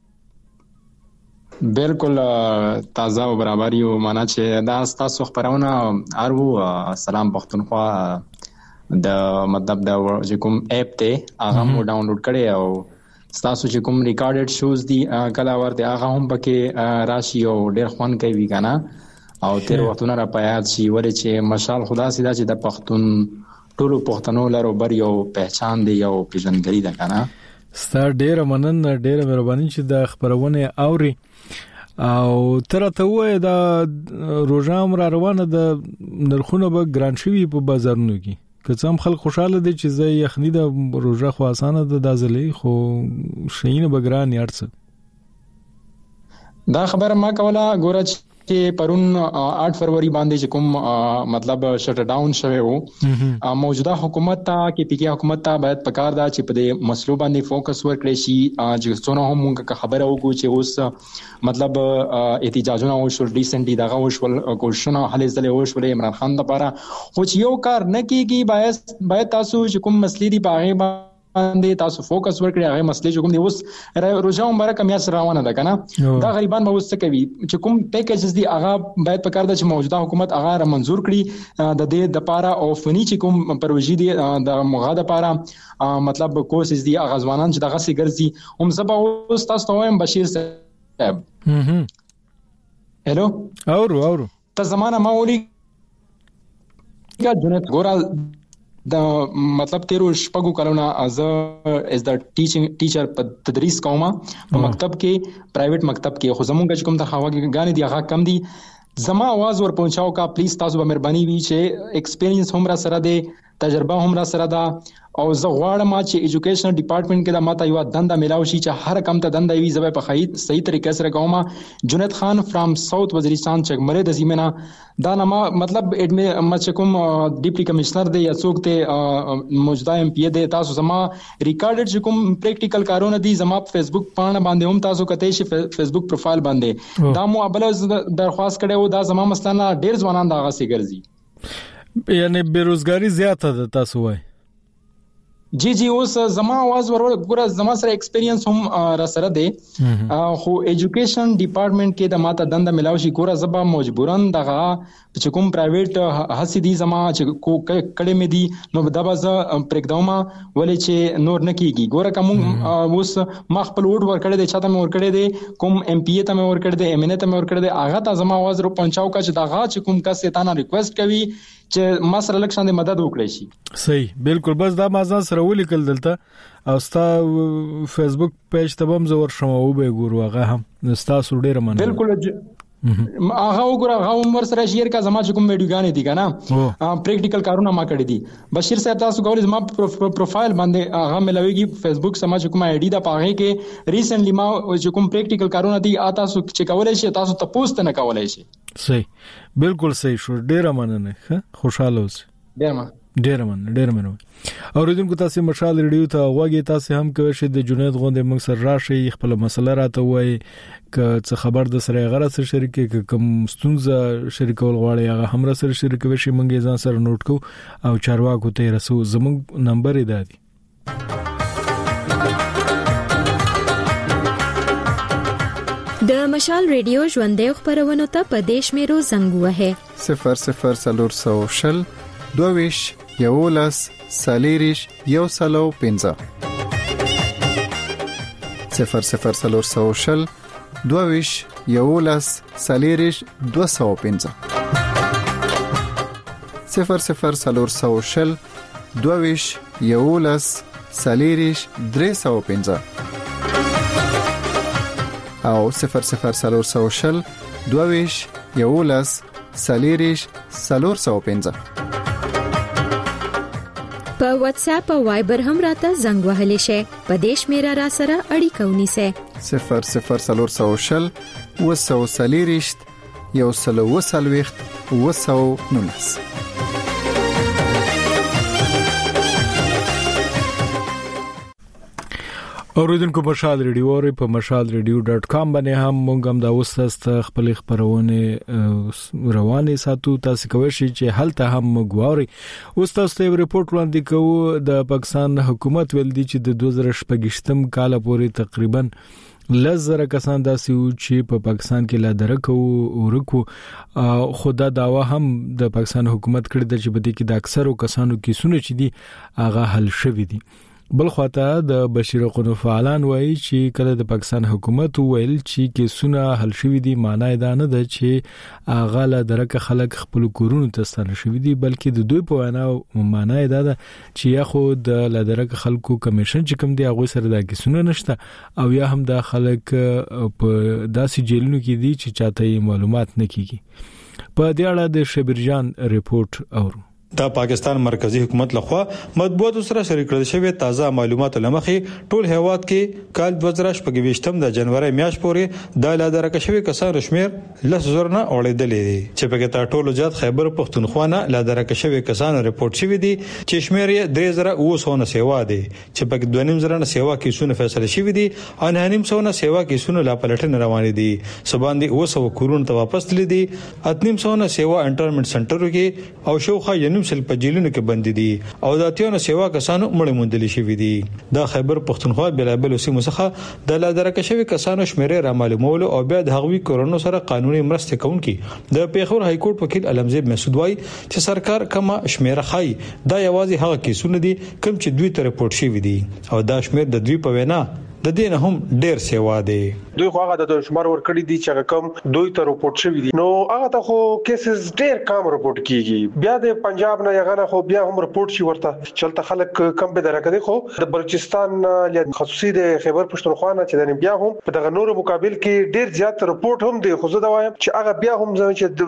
Speaker 11: بالکل تازه او برابرۍ او معنا چې دا تاسو خبرونه ارو سلام پښتونخوا د مطلب د کوم اپ ته هغه مو ډاونلوډ کړئ او تاسو چې کوم ریکارډډ شوز دي کله ورته هغه هم پکې راشي او ډېر خوان کوي کنه او تیر وختونه را پیاد شي ولې چې مشال خدا سیدا چې د پښتون ټولو پښتنو لرو بر یو پہچان دی یو پیژندګری ده کنه
Speaker 1: ستاسو ډېر مننه ډېر مهرباني چې د خبرونه اوري او ترته وای دا روزام را روانه د نرخونه به ګران شوی په بازارونو کې که څم خلک خوشاله دي چې زه یخنی د روزه خو اسانه د دازلې خو شینه بګران یارڅ
Speaker 11: دا خبره ما کوله ګورچ چې پرون 8 فروری باندې چې کوم مطلب شټ ډاون شوه وو موجوده حکومت ته کې پی حکومت ته باید پکار دا چې په دې مسلو باندې فوکس ورکړي شي چې څونه هم موږ خبره وکړو چې اوس مطلب احتجاجونه او شول ریسنټلی دغه وشول کوششونه هلې ځلې وشول عمران خان لپاره خو چې یو کار نه کیږي باید تاسو چې کوم مسلې دی باغې باندې تاسو فوکس ورکړئ هغه مسلې چې کوم دی اوس روزه مبارک میاس روانه ده کنه دا غریبان به وسته کوي چې کوم پیکیجز دی هغه باید پکار ده چې موجوده حکومت هغه منزور کړي د دې د پاره او فنی چې کوم پروژې دی د مغاده پاره مطلب کوسز دی هغه ځوانان چې دغه سي ګرځي هم سبا اوس تاسو وایم بشیر صاحب هلو
Speaker 1: اورو
Speaker 11: ته زمانہ ما ولي کا جنت ګورال د مطلب 13 شپږو کلونه از د ټیچر په تدریس کوم په مکتب کې پرایویټ مکتب کې خو زمونږ چې کوم د خواګانې دی هغه کم دي زما आवाज ور پہنچاو کا پلیز تاسو به مهرباني وي چې ایکسپیرینس هم را سره دی تجربه هم را سره ده او زه غواړم چې ایجوکیشن ډپارټمنټ کې د ماته یو دنده ملاو شي چې هر کم ته دنده وي زبې په صحیح طریقې سره کوم. جنید خان فرام ساوث وزیرستان چګمره د زیمنه دا نما مطلب چې کوم ډیپټي کمشنر دی یا څوک ته موجوده ایم پی دی تاسو زما ریکارډډ چې کوم پریکټیکل کارونه دي زما په فیسبوک پاڼه باندې هم تاسو کته شي فیسبوک پروفایل باندې دا مو ابل درخواست کړو دا زما مثلا ډیر ځوانان دا غسي ګرځي
Speaker 1: یعنی بیروزګاری زیاته ده تاسو وای
Speaker 11: جی اوس زما आवाज ورور ګره زما سره ایکسپیرینس هم را سره دی خو ایجوکیشن ډپارټمنټ کې د ماته دنده ملاوي شي ګوره زبا مجبورن دغه چې کوم پرایویټ هسي دي زما چې کړه مې دي نو دا باز پرېږدوم ولې چې نور نه کیږي ګوره کوم اوس ما خپل ووټ ورکړی دی چاته مې ورکړی دی کوم ایم پی ای ته مې ورکړی دی ایم ان ای ته مې ورکړی دی هغه ته زما आवाज رو پہنچاو کا چې دغه چې کوم کس ته نه ریکوست کوي چې ما سره لکه شاندې مدد وکړي شي
Speaker 1: صحیح بالکل بس دا مازه سره ولیکل دلته او ستا فیسبوک پیج ته هم زور شمو به ګورو هغه هم ستا سوډه رمنه
Speaker 11: بالکل هغه وګوره هغه عمر سره شیر کا زما چې کوم ویډیوګانې دي کنه پریکټیکل کارونه ما کړی دي بشیر صاحب تاسو کولای زما پروفایل باندې هغه ملويږي فیسبوک سما چې کوم آی ډی دا پاغه کې ریسنټلی ما چې کوم پریکټیکل کارونه دي تاسو چې کولای شي تاسو ته پوسټ نه کولای شي
Speaker 1: صحیح بالکل صحیح شو ډیر مننه خوشاله اوسئ ډیر مننه اوریدونکو تاسو مشال ریډیو ته واګی تاسو هم کوي چې د جنید غوندې موږ سره راشي خپل مسله راته وای ک څه خبر د سره غره سره شریک کوم ستونزه شریکول غواړي هغه هم سره شریکوي شي موږ ځان سره نوٹ کو او چارواکو ته رسو زموږ نمبر یې دادی
Speaker 4: د مشال ریډیو ژوندې خبرونه ته په دیش میرو زنګ وه
Speaker 3: 00 22 یولس سالیریش یو سلو پنځه 00 22 یولس سالیریش 205 00 22 یولس سالیریش 305 او 00 22 یولس سالیریش 405
Speaker 4: په واتس اپ او وایبر هم راته زنګ وهلی شي په دیش میرا را سره اړیکه ونیسه
Speaker 3: 00 وسو سالیریشت یو سلو وسلويخت وسو نونس
Speaker 1: اوریدونکو مشال ریډیو او په mashalradio.com باندې هم موږ هم دا وسست خپل خبرونه روانه ساتو تاسو کوی شئ چې هلته هم غواړي اوس تاسو ته ریپورت وړاندې کوو د پاکستان حکومت ول دي چې د 2018م کال پورې تقریبا لزر کسان داسې چې په پاکستان کې لا درکو ورکو خدا داوا هم د پاکستان حکومت کړی د چې بده کې د اکثرو کسانو کې سونه چې دي هغه حل شوی دي بل خواته د بشیر قنو فعالان وایي چې کله د پاکستان حکومت ویل چې کیسونه حل شوی دي معنی دا نه ده چې هغه له درکه خلک خپل کورونو ته ستنه شوی دي بلکې د دوی په وینا معنی دا ده چې یا خو د لدرکه خلکو کمیشن چې کوم دی هغه سره د کیسونه نشته او یا هم د خلک په داسې جیلونو کې دي چې چاته معلومات نه کیږي په دې اړه د شبرجان ریپورت اورو
Speaker 12: دا پاکستان مرکزی حکومت لخوا مطبوعات سره شریک کړل شوی تازه معلومات لمخې ټول هیواد کې کال 2018م د جنوري میاشت پورې د لادرکه شوی کسانو شمیر 10,000 نه اوړېدلې دي چې په کې تر ټولو زیات خیبر پختونخوا نه لادرکه شوی کسانو ریپورت شوی دي چې شمیر یې 3,900 سیوا دي چې په کې 2,500 نه سیوا کیسونه فیصله شوی دي او 9,500 سیوا کیسونه لا پلټن روان دي سباندي 200 کورونه ته واپس لیدي 8,500 سیوا انټرمنټ سنټرو کې او شوخه سل په جیلونو کې بند دي او داتیانو سیوا کسانو مړ موندل شوی دي د خیبر پختونخوا بلابل سیمه څخه د لادرکه شوی کسانو شمیره را معلومول او بیا د هغوی کورونو سره قانوني مرسته کوونکي د پیښور های کورټ وکیل علمزیب مسعود وای چې سرکار کما شمیره خای دا یوازې هغه کیسونه دي کوم چې دوی ته رپورټ شوی دي او دا شمیر د دوی په وینا د دې نه هم ډیر سیوا دی.
Speaker 13: دوی خو هغه د شمار ور کړی دي چې کم دوی ته رپورټ شوی دي نو هغه ته خو کیسز ډیر کم رپورټ کیږي. بیا د پنجاب نه یغه خو بیا هم رپورټ شي ورته چلته خلک کم به درکدي خو د بلوچستان ل خصوصي د خیبر پښتونخوا نه چې بیا هم په دغه نورو مقابل کې ډیر زیات رپورټ هم دی. خو زه دا وایم چې هغه بیا هم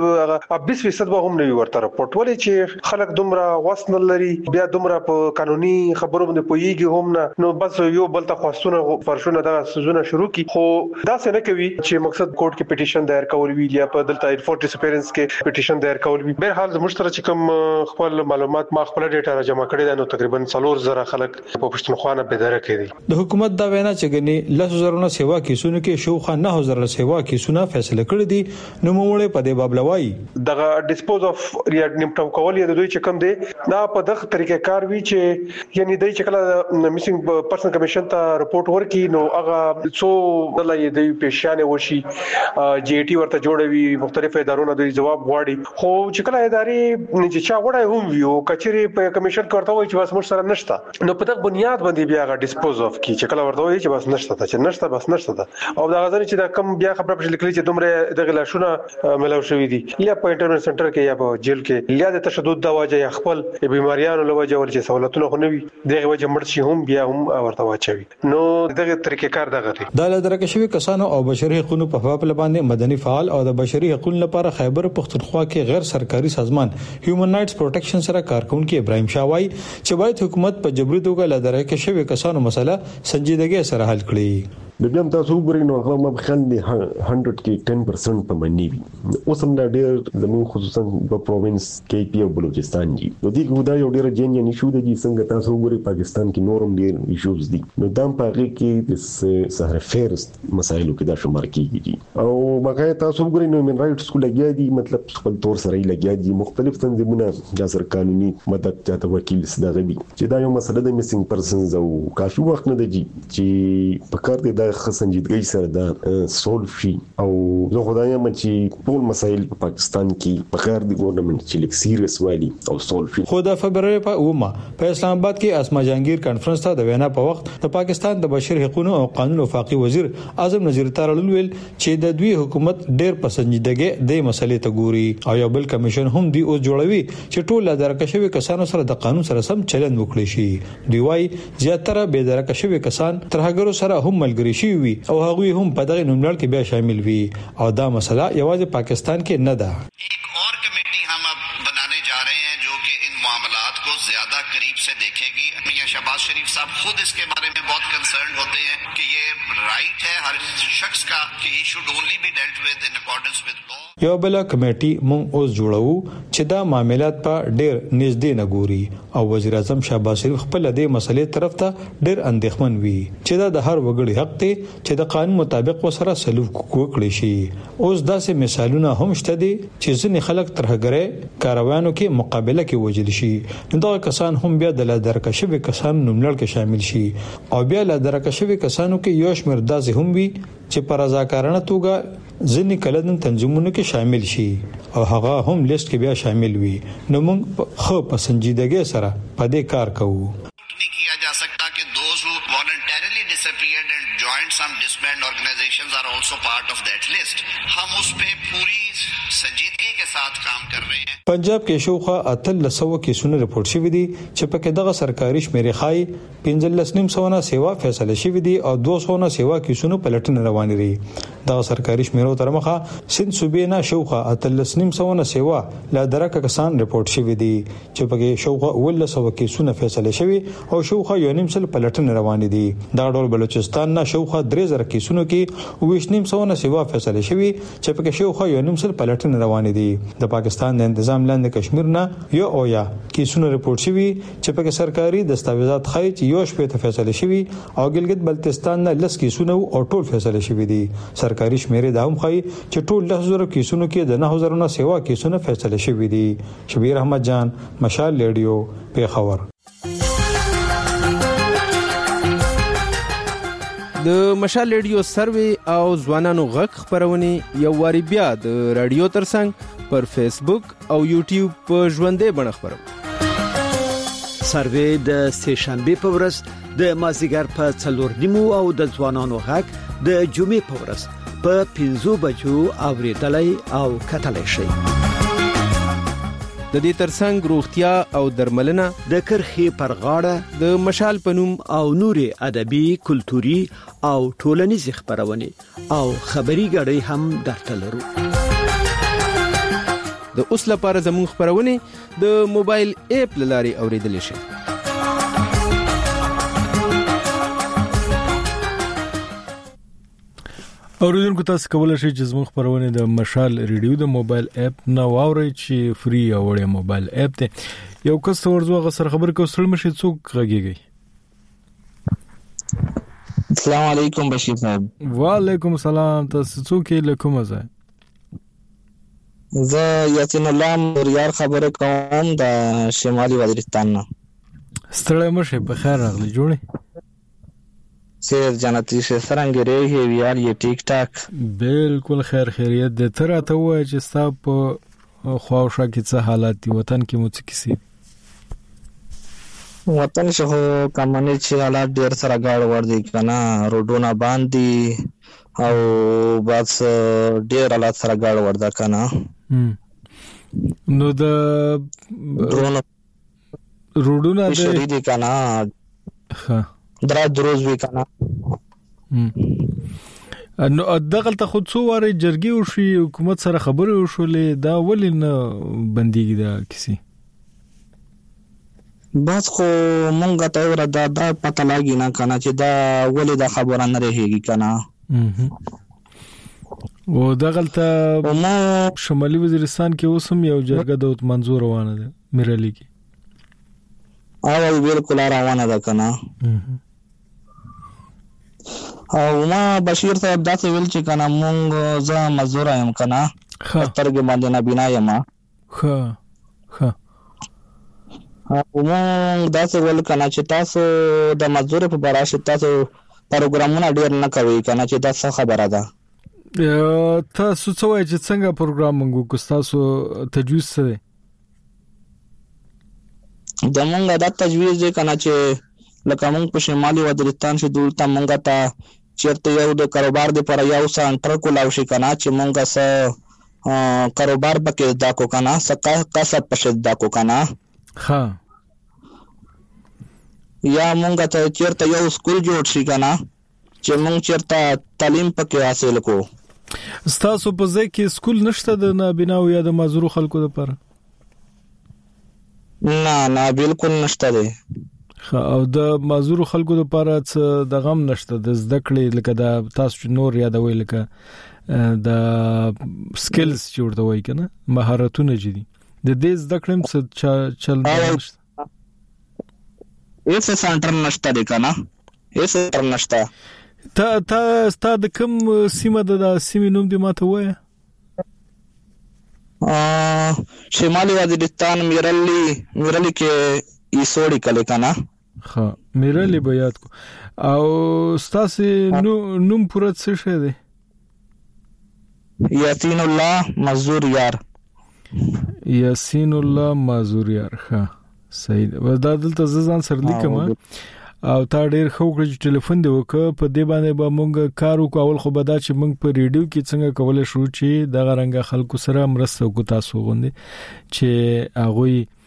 Speaker 13: چې 20% به هم نه ورته رپورټ ولې چې خلک دومره وسن لري بیا دومره په قانوني خبرو باندې پويږي هم نه نو بس یو بل ته خواستونه فرشونه دغه سوزونه شروع کی خو دا څه نه کوي چې مقصد کورټ کې پټیشن دایر کول وی یا په دلته انفورټ ډیسپیرنس کې پټیشن دایر کول وی. به حال زموږ سره چې کوم خپل معلومات ما خپل ډیټا را جمع کړی دا نو تقریبا 4000 خلک په پښتونخوا نه بيداره کړي.
Speaker 12: د حکومت دا وینا چې غني 10,000 سیوا کیسونو کې شوخه 9,000 سیوا کیسونه فیصله کړی دي نو موږ په دې باب لوي
Speaker 13: دغه ډیسپوز اف ریاډنیمټو کول یا د دوی چې کوم دي دا په دغه طریقې کار وی چې یعنی دوی چې کله میسنګ پرسن کمیشن ته رپورټ ورکي نو هغه څو دلای دی پېښانه وشي جی ټي ورته جوړوي مختلف ادارونو دوی جواب غواړي خو چې کله ادارې چې چا وړای هم ویو کچري په کمیشن کوړته وای چې بس موږ سره نشته نو په دغه بنیاد باندې بیا هغه ډیسپوز اف کی چې کله ورته وای چې بس نشته چې نشته بس نشته او دا غزنه چې دا کم بیا خبره پښه لیکلي چې دومره دغه لاشونه ملو شوې دي یا په انټرنیشنل سنټر کې یا په جیل کې یا د تشدد د واجه خپل بیماریانو له وجه ول چې سہولتونه خو نوي دغه وجه مړ شي هم بیا هم ورته واچوي نو دغه طریقې کار دغه دی.
Speaker 12: د لدرکه شوی کسانو او بشري حقوقو په حواله باندې مدني فعال او د بشري حقوقو لپاره خیبر پختونخوا کې غیر سرکاري سازمان هیومن رائټس پروټیکشن سره کارکونکو ابراهيم شاوای چې باید حکومت په جبري توګه لدرکه شوی کسانو مسله سنجیدګي سره حل کړي.
Speaker 14: د بیا تاسو وګورئ نو هغه ما خیال دی 100 کې 10% په منی وي اوس هم دا ډېر زموږ خصوصا په پروینس کې پی او بلوچستان دي نو دغه خدای یو ډېر جنین ایشو دی څنګه تاسو وګورئ پاکستان کې نورم ډېر ایشوز دي نو دا په هغه کې د سهار فیرست مسایلو کې دا شمار کیږي او مګر تاسو وګورئ نو هیومن رائټس کو لګیا دي مطلب خپل تور سره لګیا دي مختلف تنظیمونه د سر قانوني مدد ته وکیل صدغه دي چې دا یو مسله د میسنګ پرسنز او کافي وخت نه دی چې په کار دی خسنجیدګي سره دا سولف شي او زه خدای یم چې ټول مسایل په پاکستان کې په خیر دی ګورنمنت چې لیک سیریس والی او سولف شي.
Speaker 12: خو د فبرवरी په اومه په اسلام آباد کې اسما جهانگیر کانفرنس ته د وینا په وخت د پاکستان د بشري حقوقو او قانون وفاقي وزیر اعظم نذیر تارړل ویل چې د دوی حکومت ډېر پسندیدګي د مسلې ته ګوري او یو بل کمیشن هم دی او جوړوي چې ټول لدرکه شوی کسانو سره د قانون سره سم چلند وکړي شي. دی وايي زیاتره به درکه شوی کسان ترهګرو سره هم ملګری شي وي او هغوی هم په دغه نوملړ کې بیا شامل وي او دا مسله یوازې پاکستان کې نه ده.
Speaker 15: एक और कमेटी हम अब बनाने जा रहे हैं जो कि इन मामलात को ज्यादा करीब से देखेगी. मियां शहबाज शरीफ साहब खुद इसके बारे में बहुत कंसर्न होते हैं कि ये राइट है हर शख्स का कि he should only be dealt with in accordance with law.
Speaker 12: یو بل کمیټي مونږ اوس جوړو چې دا معاملات په ډېر نږدې نه ګوري او وزیر اعظم شهباز شریف خپل د مسلې طرف ته ډېر اندېښمن وي چې دا د هر وګړي حق دی چې د قانون مطابق وسره سلوک وکړي شي. اوس داسې مثالونه هم شته دي چې ځینې خلک ترهګرۍ کاروانو کې مقابله کې وجل شي نو دا کسان هم بیا د لدرکه شوی کسان نوملړ کې شامل شي او بیا لدرکه شوی کسانو کې یو شمېر داسې هم وي چې پر رضاکارانه توګه ځینې کلدن تنظیمونو کې شامل شي او هغه هم لیست کې بیا شامل وي نو موږ خو په سنجیدګۍ سره په دې کار کوو.
Speaker 15: नहीं किया जा सकता कि those who voluntarily disappeared and joined some disbanded organizations are also part of that list. हम उस पे पूरी संजीदगी के साथ काम कर रहे हैं.
Speaker 12: پنجاب کې شوخه 1300 کیسونه رپورټ شوې دي چې پکې دغه سرکاري شمیرې خای 15,900 سیوا فیصله شوې دي او 200 سیوا کیسونه پلټنه روان دي. دغه سرکاري شمیرو تر مخه سند صوبې نه شوخه 13,900 سیوا لا درکه کسان رپورټ شوې دي چې پکې شوخه 1900 کیسونه فیصله شوې او شوخه 900 پلټنه روان دي. دا ډول بلوچستان نه شوخه 3000 کیسونو کې 1900 سیوا فیصله شوې چې پکې شوخه 900 پلټنه روان دي. د پاکستان د تنظیم لاندې کشمیر نه یو او یا کیسونه رپورټ شوي چې پکې سرکاري دستاویزات خای چې یو شپه ته فیصله شوي او ګلګت بلتستان نه لس کیسونه او ټول فیصله شوي دي. سرکاري شمیرې دا هم خای چې ټول 10,000 کیسونو کې د 9,000 سیوا کیسونه فیصله شوي دي. شبیر احمد جان مشال ریډیو پیښور.
Speaker 16: د مشال ریډیو سروي او ځوانانو غږ خبرونه یو واری بیا د رادیو ترڅنګ پر فیسبوک او یوټیوب په ژوندې بڼه خبرو.
Speaker 17: سروې د سه شنبه په ورځ د مازیګر په 4:30 او د ځوانانو غږ د جمعې په ورځ په 5 بجو اوریدلای او کتلای شي.
Speaker 16: د دې ترڅنګ روغتیا او درملنه
Speaker 17: د کرخي پر غاړه
Speaker 16: د مشال پنوم
Speaker 17: او نوري ادبي کلتوري او ټولنیز خبرونه او خبري غړي هم درته لرو.
Speaker 16: د اوس لپاره زموږ خبرونه د موبایل اپ لاري اوریدل شي.
Speaker 1: اوریدونکو تاسو کولای شئ چې زموږ خبرونه د مشال ریډیو د موبایل اپ نه واورئ چې فری او وړیا موبایل اپ دی. یو کس ورځو غسر خبر کوسل مشي څوک غږیږي.
Speaker 18: السلام علیکم بشیر صاحب.
Speaker 1: وعلیکم السلام. تاسو څوک له کومه ځای؟
Speaker 18: زه یاسین الله موریار خبره کوم د شمالي وزیرستان نه.
Speaker 1: ستړی مشه په خیر راغلی جوړی.
Speaker 18: سیر جنتی شه څنګه ریږي ویال یې ټیک ټاک.
Speaker 1: بالکل خیر خیریت د تر ته وای چې ستا په خواوشا کې څه حالات دي وطن کې مو څه کیسې؟
Speaker 18: وطن شهو کمنې چې حالات ډیر سره گاډ ور دي کنه روډونه باندې او بس ډیر حالات سره گاډ ور ده کنه.
Speaker 1: نو د روډونه د
Speaker 18: شری دي کنه
Speaker 1: ها
Speaker 18: درا دروز وی کنه.
Speaker 1: نو دغه ته خود څو واره جرګي او شي حکومت سره خبرې وشولې دا ولې نه بنديږي دا کسی؟
Speaker 18: بس خو مونږ ته ورته دا پته لاګی نه کنه چې دا ولې دا خبره نه رهيږي کنه.
Speaker 1: او دغه ته شمالي وزیرستان کې اوسم یو جرګه د منظور روانه ده میرالي کې.
Speaker 18: او بالکل روانه ده کنه. او ما بشیر صاحب دا څه ویل چې کنه مونږ زه مزدور یم کنه ترګه باندې نه بنا یم.
Speaker 1: ها
Speaker 18: مونږ دا څه ویل کنه چې تاسو د مزدور په براشه تاسو پروګرامونه ډیر نه کوي کنه چې دا څه خبره ده.
Speaker 1: تاسو څه وایي چې څنګه پروګرام موږ کو تاسو تجویز سره
Speaker 18: د مونږ دا تجویز دی کنه چې لکه مونږ په شمالي وزیرستان شې دلته مونږ ته چیرته یو د کاروبار د پر یو سنټر کولاو شي کنه چې مونږ سره کاروبار پکې دا کو کنه سکا کسب پښه دا کو کنه.
Speaker 1: ها
Speaker 18: یا مونږ ته چیرته یو سکول جوړ شي کنه چې مونږ چیرته تعلیم پکې حاصل کو.
Speaker 1: تاسو په ځای کې سکول نشته د نابینا او یا د معذور خلکو لپاره؟
Speaker 18: نه بالکل نشته دی.
Speaker 1: او د معذور خلکو لپاره څه د غم نشته د زده کړې لکه د تاسو نور یادوي لکه د سکلز جوړته وای کنه مهارتونه جدي د دې زده کړم څه چل نشته.
Speaker 18: ایسه سنټر نشته دی کنه ایسه سنټر نشته.
Speaker 1: تا ستاد کوم سیمه د سیمې نوم دی ماته وای؟
Speaker 18: شمالي وزیرستان میرلی کې ایسوړی کله کنه.
Speaker 1: ها میرلی به یاد کو. او ستاسو نوم پوره څه شه دی؟
Speaker 18: یاسین الله مزدور یار.
Speaker 1: یاسین الله مزدور یار. ها صحیح. ودا دلته ځان سره لیکم او تا ډیر خو کړی ټلیفون دی وک په دې باندې به مونږ کار وکول خو بدا چې مونږ په ریډیو کې څنګه کولای شو چې د غرنګ خلکو سره مرسته وکړو تاسو غوندي چې هغه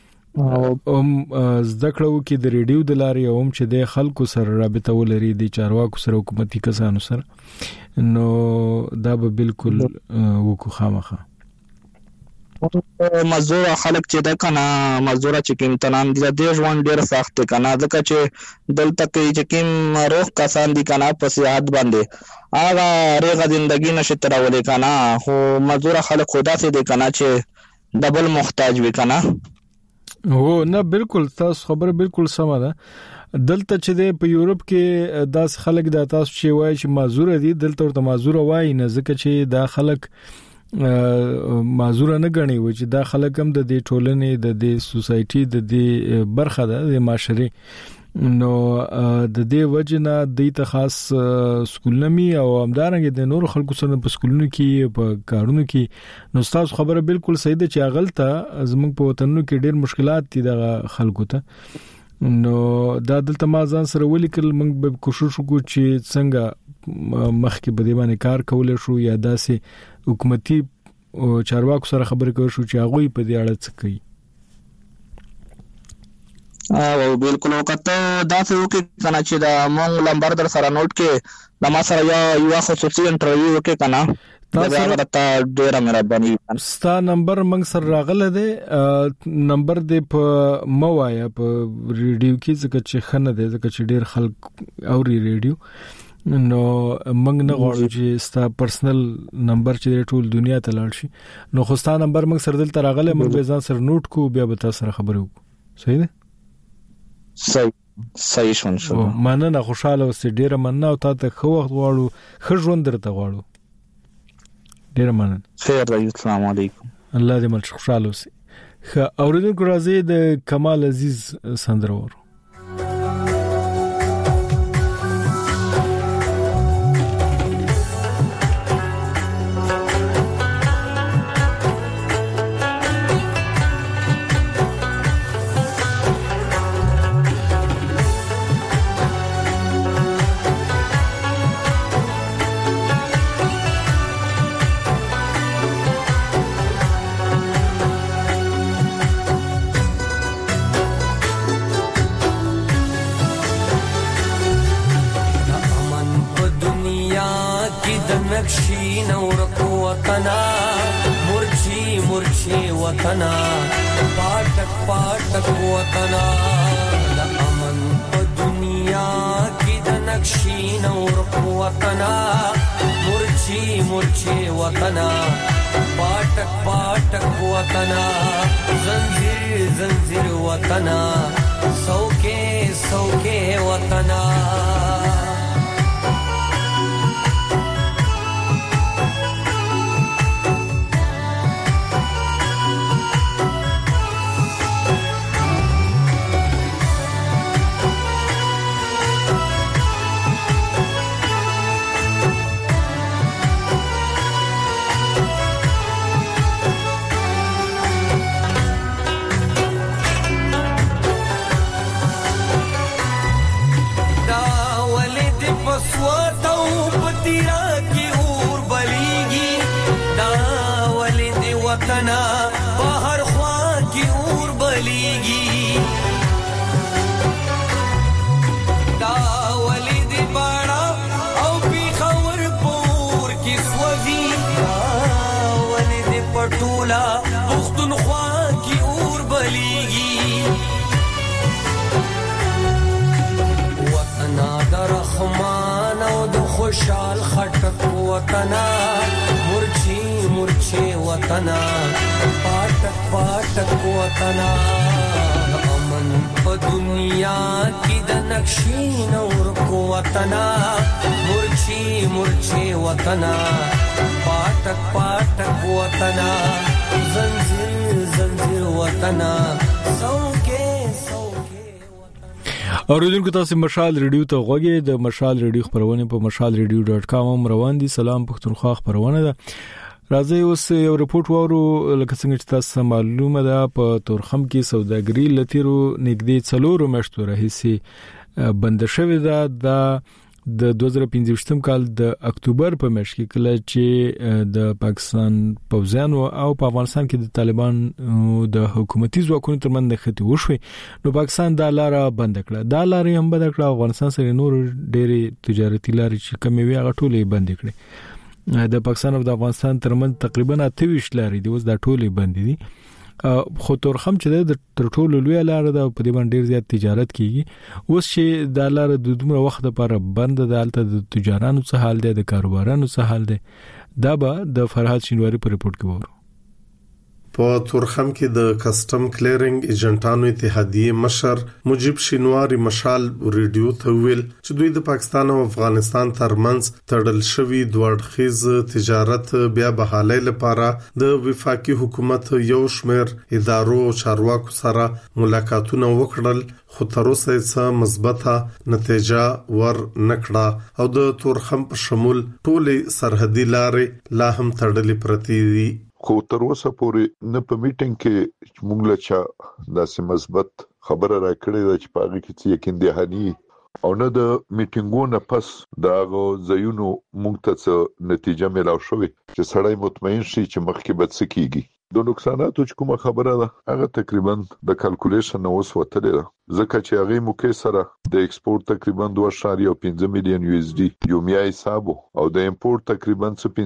Speaker 1: زده کړو کې د ریډیو د لارې هم چې د خلکو سره رابطه ولري د چارواکو سره حکومتي کسانو سره نو دا به بالکل وکړو خامخا.
Speaker 18: مزدور خلک چې د کنه مزدور چې امتحان دي د ژوند ډیر سخت کنه ځکه چې دلته کې چې کوم روح کسان دي کنه په سیاحت باندې هغه ریغه ژوندۍ نشي ترولې کنه خو مزدور خلک خدا سي دي کنه چې ډبل محتاج وي کنه.
Speaker 1: هو نه بالکل تاسو خبره بالکل سمه ده. دلته چې په یورپ کې داس خلک د تاسو چې وایي چې معذور دي دلته ورته معذور وایي نه ځکه چې دا خلک معذور نه غني و چې دا خلک هم د دې ټولنې د دې سوسايټي د دې برخه ده د معاشري نو د دې وجنه د ته خاص سکولنمي او همدارنګه د نور خلکو سره په سکولونو کې په کارونو کې نو تاسو خبره بالکل صحیح ده چې اغلطه زموږ په وطنونو کې ډېر مشکلات دي د خلکو ته نو دا دلته ما ځان سره ولیکل موږ به کوشش وکړو چې څنګه مخکې به دې باندې کار کول شو یا داسې حکومتي چارواکو سره خبرې کوي شو چې هغه په دې اړه څه کوي.
Speaker 18: او بالکل وکړه دا څه وکړه کنه چې دا مونږ لمبر در سره نوٹ کې د ما سره یو خصوصي انټرویو وکړه کنه تاسو راته ډیر مهرباني.
Speaker 1: ستا نمبر موږ سره راغله دی نمبر دې په موایا په ریډیو کې ځکه چې خنه دی ځکه چې ډیر خلک اوري ریډیو نو موږ نه غواړو چې ستا پرسنل نمبر چې ټول دنیا ته لاړ شي نو خو ستا نمبر موږ سره دلته راغله موږ به ځان سره نوٹ کو بیا به تاسو سره خبرو. صحیح ده؟ صحیح شو مننه خوشاله اوسې ډیر مننه او تاسو خو وخت غواړو خو ژوند درته غواړو. ډیر مننه.
Speaker 18: خیر دی. السلام علیکم.
Speaker 1: الله دې مل خوشاله اوسې. اوریدونکو راځي د کمال عزیز سندرور.
Speaker 19: وطنا پاٹک پاٹک وطنا دا امن په دنیا کې د نقشې نور وطنا مرچی مرچی وطنا پاٹک پاٹک وطنا زنجیر زنجیر وطنا سوکے سوکے وطنا وطنا بہر خواہ کی اور بلیگی دا ولید بڑا او پی خور پور کی سوزی دا ولید پٹولا پختونخوا کی اور بلیگی وطنا دا رحمان او دا خوشحال خٹک وطنا مرچی مرچی وطنا پاٹک پاٹک وطنا امن په دنیا کې د نقشې نور کو وطنا مرچی مرچی وطنا پاٹک پاٹک وطنا زنجیر زنجیر وطنا سوکے
Speaker 1: اوریدونکو تاسو مشال ریډیو ته غوږی د مشال ریډیو خبرونه په mashalradio.com روان دي. سلام پښتونخوا خبرونه ده. راځي اوس یو رپورت وورو لکه څنګه چې تاسو معلومه ده په تورخم کې سوداګری لتیرو نږدې 4 میاشتو راهیسې بند شوې ده. د 2015 کال د اکتوبر په میاشت کې کله چې د پاکستان پوځیانو او په افغانستان کې د طالبان د حکومتي ځواکونو ترمنځ خټي وشوي نو پاکستان دا لار بند کړه. دا لار هم بند کړه. افغانستان سره نور ډېری تجارتي لارې چې کمې وي هغه ټولې بند کړې. د پاکستان او د افغانستان ترمنځ تقریبا 28 لارې دي اوس دا ټولې بند دي. خو تورخم چې د تر ټولو لوی لار ده په دې باندې ډیر زیات تجارت کیږي. اوس چې د لار د دومره وخت لپاره بند ده البته د تجارانو څه حال دی د کاروبارانو څه حال دی دا به د فرحات شینواری په ریپورت کې وره.
Speaker 20: په تورخم کې د کسٹم کلیرینګ ایجنټانو اتحادیه مشر مجيب شینواری مشال ریډیو ته ویل چې دوی د پاکستان او افغانستان ترمنځ تړل شوی دوړخیز تجارت بیا بحالي لپاره د وفاقي حکومت یو شمېر ادارو او چارواکو سره ملاقاتونه وکړل خو تر اوسه څه مثبته نتیجه ور نکړه او د تورخم په شمول ټولې سرحدي لارې لا هم تړلې پرتې دي.
Speaker 21: خو تر اوسه پورې نه په میټینګ کې موږ له چا داسې مثبت خبره راکړې چې پاږي کې یقین دهانی او نه د میټینګونو پس دا زيونو موږ ته نتیجه ملاو شوې چې سړی مطمئن شي چې مخکې بد څه کیږي. د نقصاناتو چې کومه خبره ده هغه تقریبا د کیلکولیشن اوس وتلې ده ځکه چې هغه موکې سره د ایکسپورت تقریبا 2.5 میلیون USD یومیا حساب او د امپورت تقریبا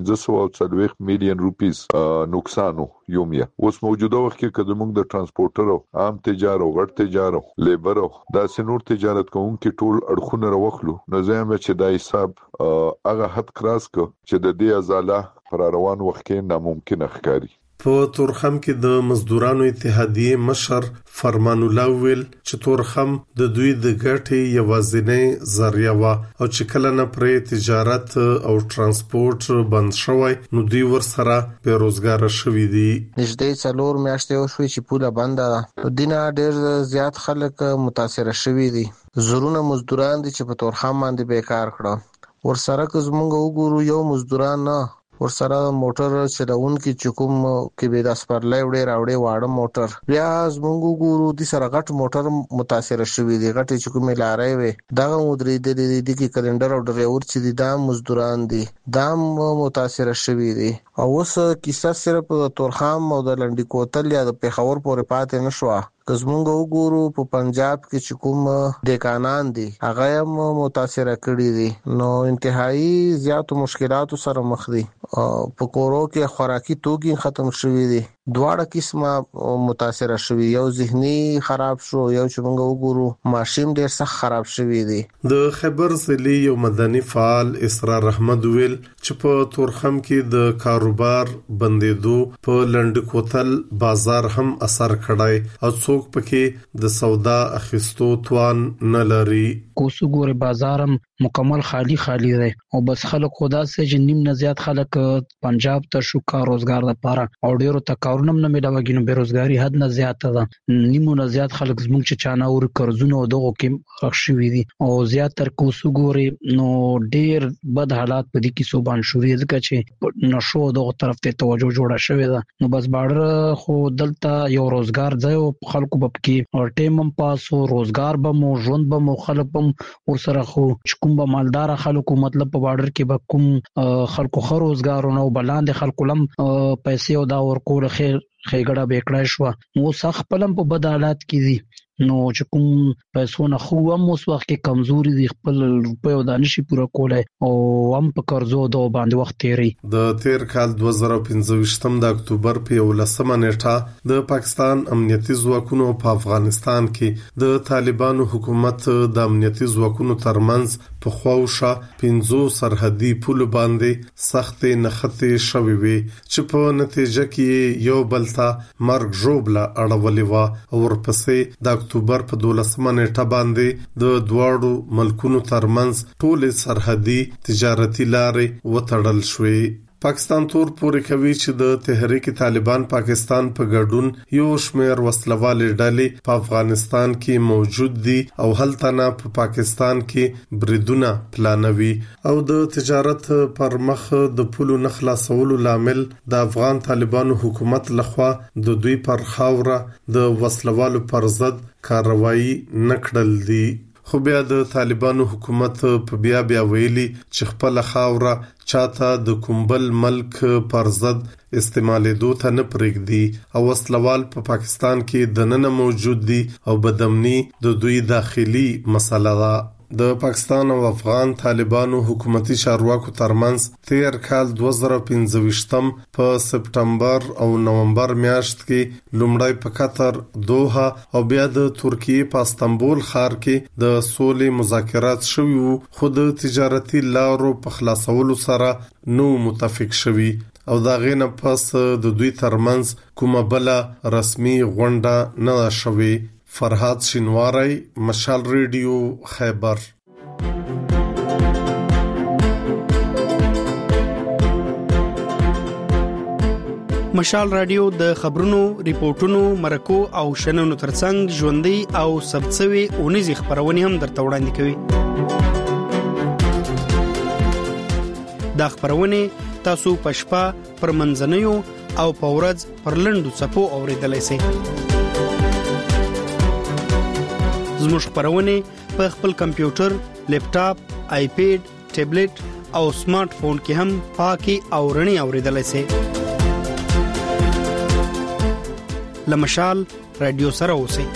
Speaker 21: 1540 میلیون روپیز نقصانو یومیا. اوس موجوده وخت کې کله موږ د ترانسپورټر او عام تجارت او غټ تجارت لیبر او د سنور تجارت کوونکو ټول اړخونه راوخلو نو زموږ چې د حساب هغه حد کراس کو چې د دې ازاله پر روان وخت کې ناممکن ښکاري.
Speaker 20: په تورخم کې د مزدورانو اتحادیه مشر فرمان الله ویل چې تورخم د دوی د ګټې یوازینی ذریعہ وا او چې کله نه پرې تجارت او ترانسپورت بند شوی نو دوی ورسره بیروزګار شوي دي.
Speaker 22: نږدې 4 میاشتې وشوي چې پوله بند ده. دینه ډېر زیات خلک متاثر شوي دي. زرونه مزدوران دي چې په تورخم باندې بیکار کړه. ورسره که زمونږ وګورو یو مزدوران نه ورسره موټر چلونکي چې کوم کې به د سپرلای وړي راوړي واړه موټر بیا زمونږ ګورو د سره غټ موټر متاثر شوي دي. غټ چې کوم لارې وي دغه مدري د دې کې کلندر او ډرایور چې د دام مزدوران دي دام متاثر شوي دي. او اوس کیسه صرف تورخم او د لنډی کوتل یا د پیښور پورې پاتې نشوه. که زمونږ وګورو په پنجاب کې چې کوم دیکانان دي هغه هم متاثر کړي دي نو انتهایی زیاتو مشکلاتو سره مخ دي. په کورو کې خوراکي توکي ختم شوي دي. دواړه قسمه متاثر شوي. یو ذهني خراب شو یو چې موږ وګورو ماشین ډېر سخت خراب شوي دي.
Speaker 20: د خیبر ضلع یو مدني فعال اسرار احمد ویل چې په تورخم کې د کاروبار بندیدو په لنډ کوتل بازار هم اثر کړای او څوک پکې د سودا اخیستو توان نه لري.
Speaker 23: کوسو ګوره بازارم مکمل خالی دی او بس خلک خدا سه چې نیم نه زیات خلک پنجاب ته شو کار روزګار لپاره او ډیرو تکارونم نه ملوګینو بیروزګاری حد نه زیات ده. نیمو نه زیات خلک زموږ چې چانه اور قرضونه دغه کې رخصوي دي او زیات تر کوسو ګوره نو ډیر بد حالات په دې کې صوبان شوري ځکه چې نشو دغه طرف ته توجه جوړه شوې ده نو بس باډر خو دلته یو روزګار ځای خلکو بب کې او ټیمم پاسو روزګار به مو ژوند به مو خلک ور سره خو کوم به مالدار خلکو مطلب په بارډر کې به کوم خلکو خو روزګارونه او بلاندې خلکو لم پیسې او دا ورکول خیر خېګړه بیکړای شو نو سخت پلم په بد حالات کې دي نو چې کوم پیسو نه خو هم اوس وخت کې کمزوري دي خپل روپیو دانشي پوره کولای او هم په قرضو د باندې وخت تیری.
Speaker 20: د تیر کال 2015 د اکتوبر په 11 نیټه د پاکستان امنیتي ځواکونو په افغانستان کې د طالبانو حکومت د امنیتي ځواکونو ترمنځ په خواوشه 15 سرحدي پول باندې سخت نخته شوي وي چې په نتیجه کې یو بلتا مرګ جوړه اړولې و او ورپسې د اکتوبر په 12 نیټه باندې د دواړو ملکونو ترمنځ ټول سرحدي تجارتي لارې وتړل شوې. پاکستان تور پورې کوي چې د تحریک طالبان پاکستان په ګډون یو شمېر وسلوالې ډلې په افغانستان کې موجود دي او هلته نه په پاکستان کې بریدونه پلانوي او د تجارت پر مخ د پولو نخلاصولو لامل د افغان طالبانو حکومت لخوا د دوی پر خاوره د وسلوالو پر ضد کاروایی نکړل دي. خو بیا د طالبانو حکومت په بیا ویلي چې خپل خاوره چاته د کومبل ملک پر ضد استعمالېدو ته نه پرېږدي او وسلوال په پاکستان کې د نن موجود دي او بدامني د دوی داخلي مسله ده. د پاکستان او افغان طالبانو حکومتي چارواکو ترمنځ تیر کال 2015 په سپټمبر او نومبر میاشت کې لومړی په قطر دوحه او بیا د ترکیه په استانبول ښار کې د سولې مذاکرات شوي وو خو د تجارتي لارو په خلاصولو سره نو متفق شوي او دا غینه پس د دوی ترمنځ کومه بل رسمي غونډه نه شوي. فرهاد شینواری، مشال ریډیو، خیبر.
Speaker 24: مشال رادیو د خبرونو، ریپورتونو، مرکو او شننو ترڅنګ ژوندۍ او ثبتسوي اونیزي خبرونه هم درته وړاندې کوي. دا خبرونه تاسو په شپه پر منځنیو او په ورځ پر لنډو صفو اوریدلای شئ. زموږ خبرونه په خپل کمپیوټر، لیپټاپ، آیپیډ، ټابلیټ او سمارټ فون کې هم پاکي او رڼي اوریدلای شئ. لمشال رادیو سره اوسئ.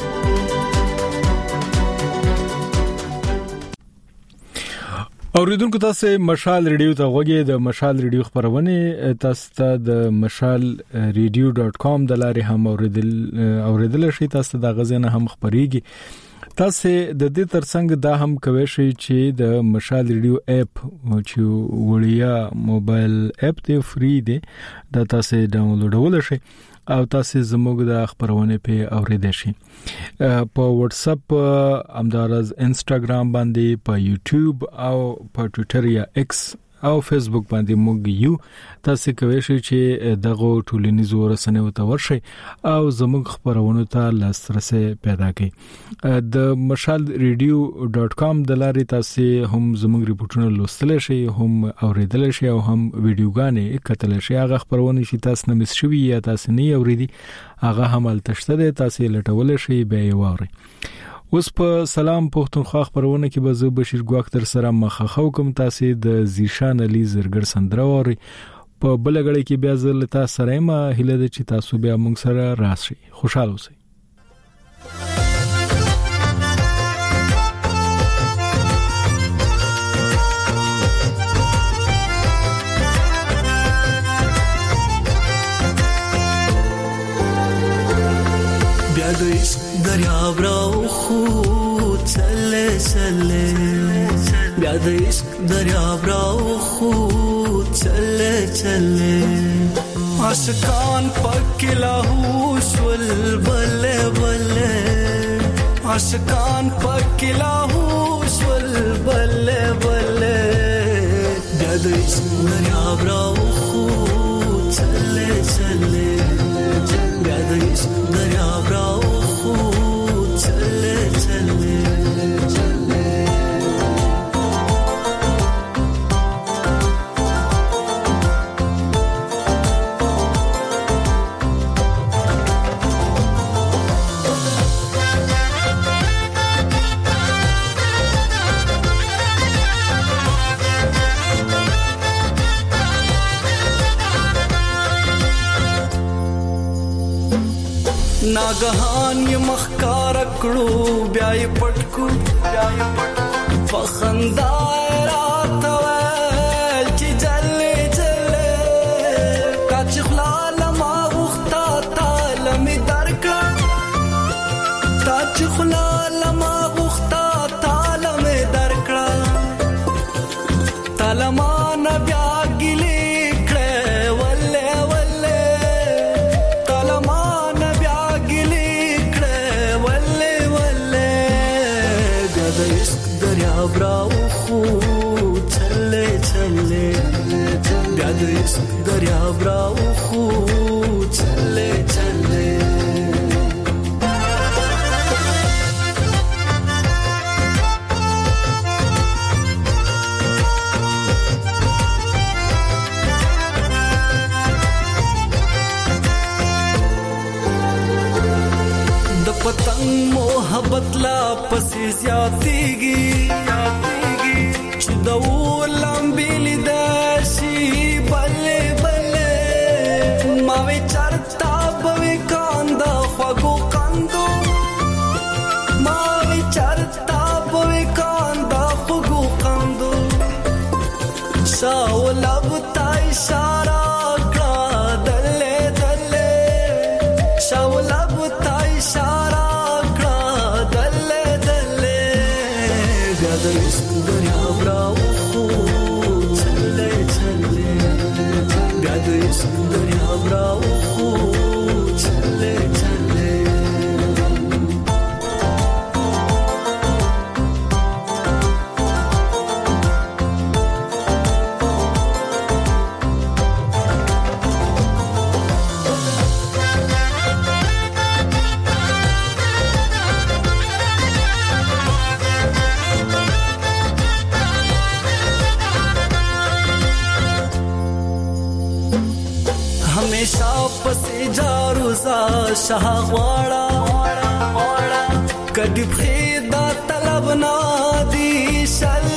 Speaker 1: اوریدونکو تاسو مشال ریډیو ته غوږی د مشال ریډیو خبرونه تاسو ته د mashalradio.com د لارې هم اوریدل شي. تاسو د غزنه هم خبريږي. تاسو د دې ترڅنګ دا هم کوي چې د مشال ریډیو اپ چې وړیا موبایل اپ ته فری دی دا تاسو ډاونلوډول شي او تاسو زموږ د خبرونه په اوریدل شي. په واتس اپ، امدارز انستګرام باندې، په یوټیوب او په ټوئیټر یا ایکس او فیسبوک باندې موږ یو. تاسو کوئ چې دغه ټولنیزو رسنیو ته ورشئ او زموږ خبرونه ته لاسرسي پیدا کړئ. د mashalradio.com د لارې تاسو هم زموږ ریپورتونه لوستل شئ، هم اوریدل شئ او هم ویډیوګانې کتل شئ. هغه خبرونه چې تاسو نه مس شوي یا تاسو نه اوریدي هغه هم تشته ده، تاسو لټول شئ به یې واورئ. اوس په سلام پښتونخوا خبرونه کې به زه بشیر ګواک تر سره مخه کوم. تاسو د زیشان علي زرګر سندره ووري په بلګړې کې بیا زه لتا سره ما هله د چې تاسو بیا موږ سره راشي. خوشاله اوسئ.
Speaker 5: بیا د عشق دریاب راو خود چله چله، بیا د عشق دریاب راو خود چله چله، عاشقان پک لاهوش ول بله بله، عاشقان پک لاهوش ول بله بله، بیا د عشق دریاب راو خود چله چله، بیا د عشق دریاب راو خود چله چله چله. ناګهان ی مخکار کړو بیا یې پټکو فخندا رات ول چې جلې جلې کچ خلال ما وختا تعلم درکړه، کچ خلال ما وختا تعلم درکړه، تعلمان بیا ګلې براو خود چله چله، بیا د عشق دریاب راو خود چله چله. د پتنګ محبت لا پسې زیاتېږي چې د ولمبېل داسي بلې بلې ما وی چرتا به کاندا خواګو کاندو، ما وی چرتا به کاندا خواګو کاندو، شاولب تا اشاره کړه دلې دلې، شاولب تا اشاره کړه دلې دلې، بیا د عشق دریاب راو خود چله چله، بیا د عشق دریاب راو خود چله چله. हमेशा पसे जारूजा शाह वाड़ा
Speaker 19: کدی بخدا طلب نادي شل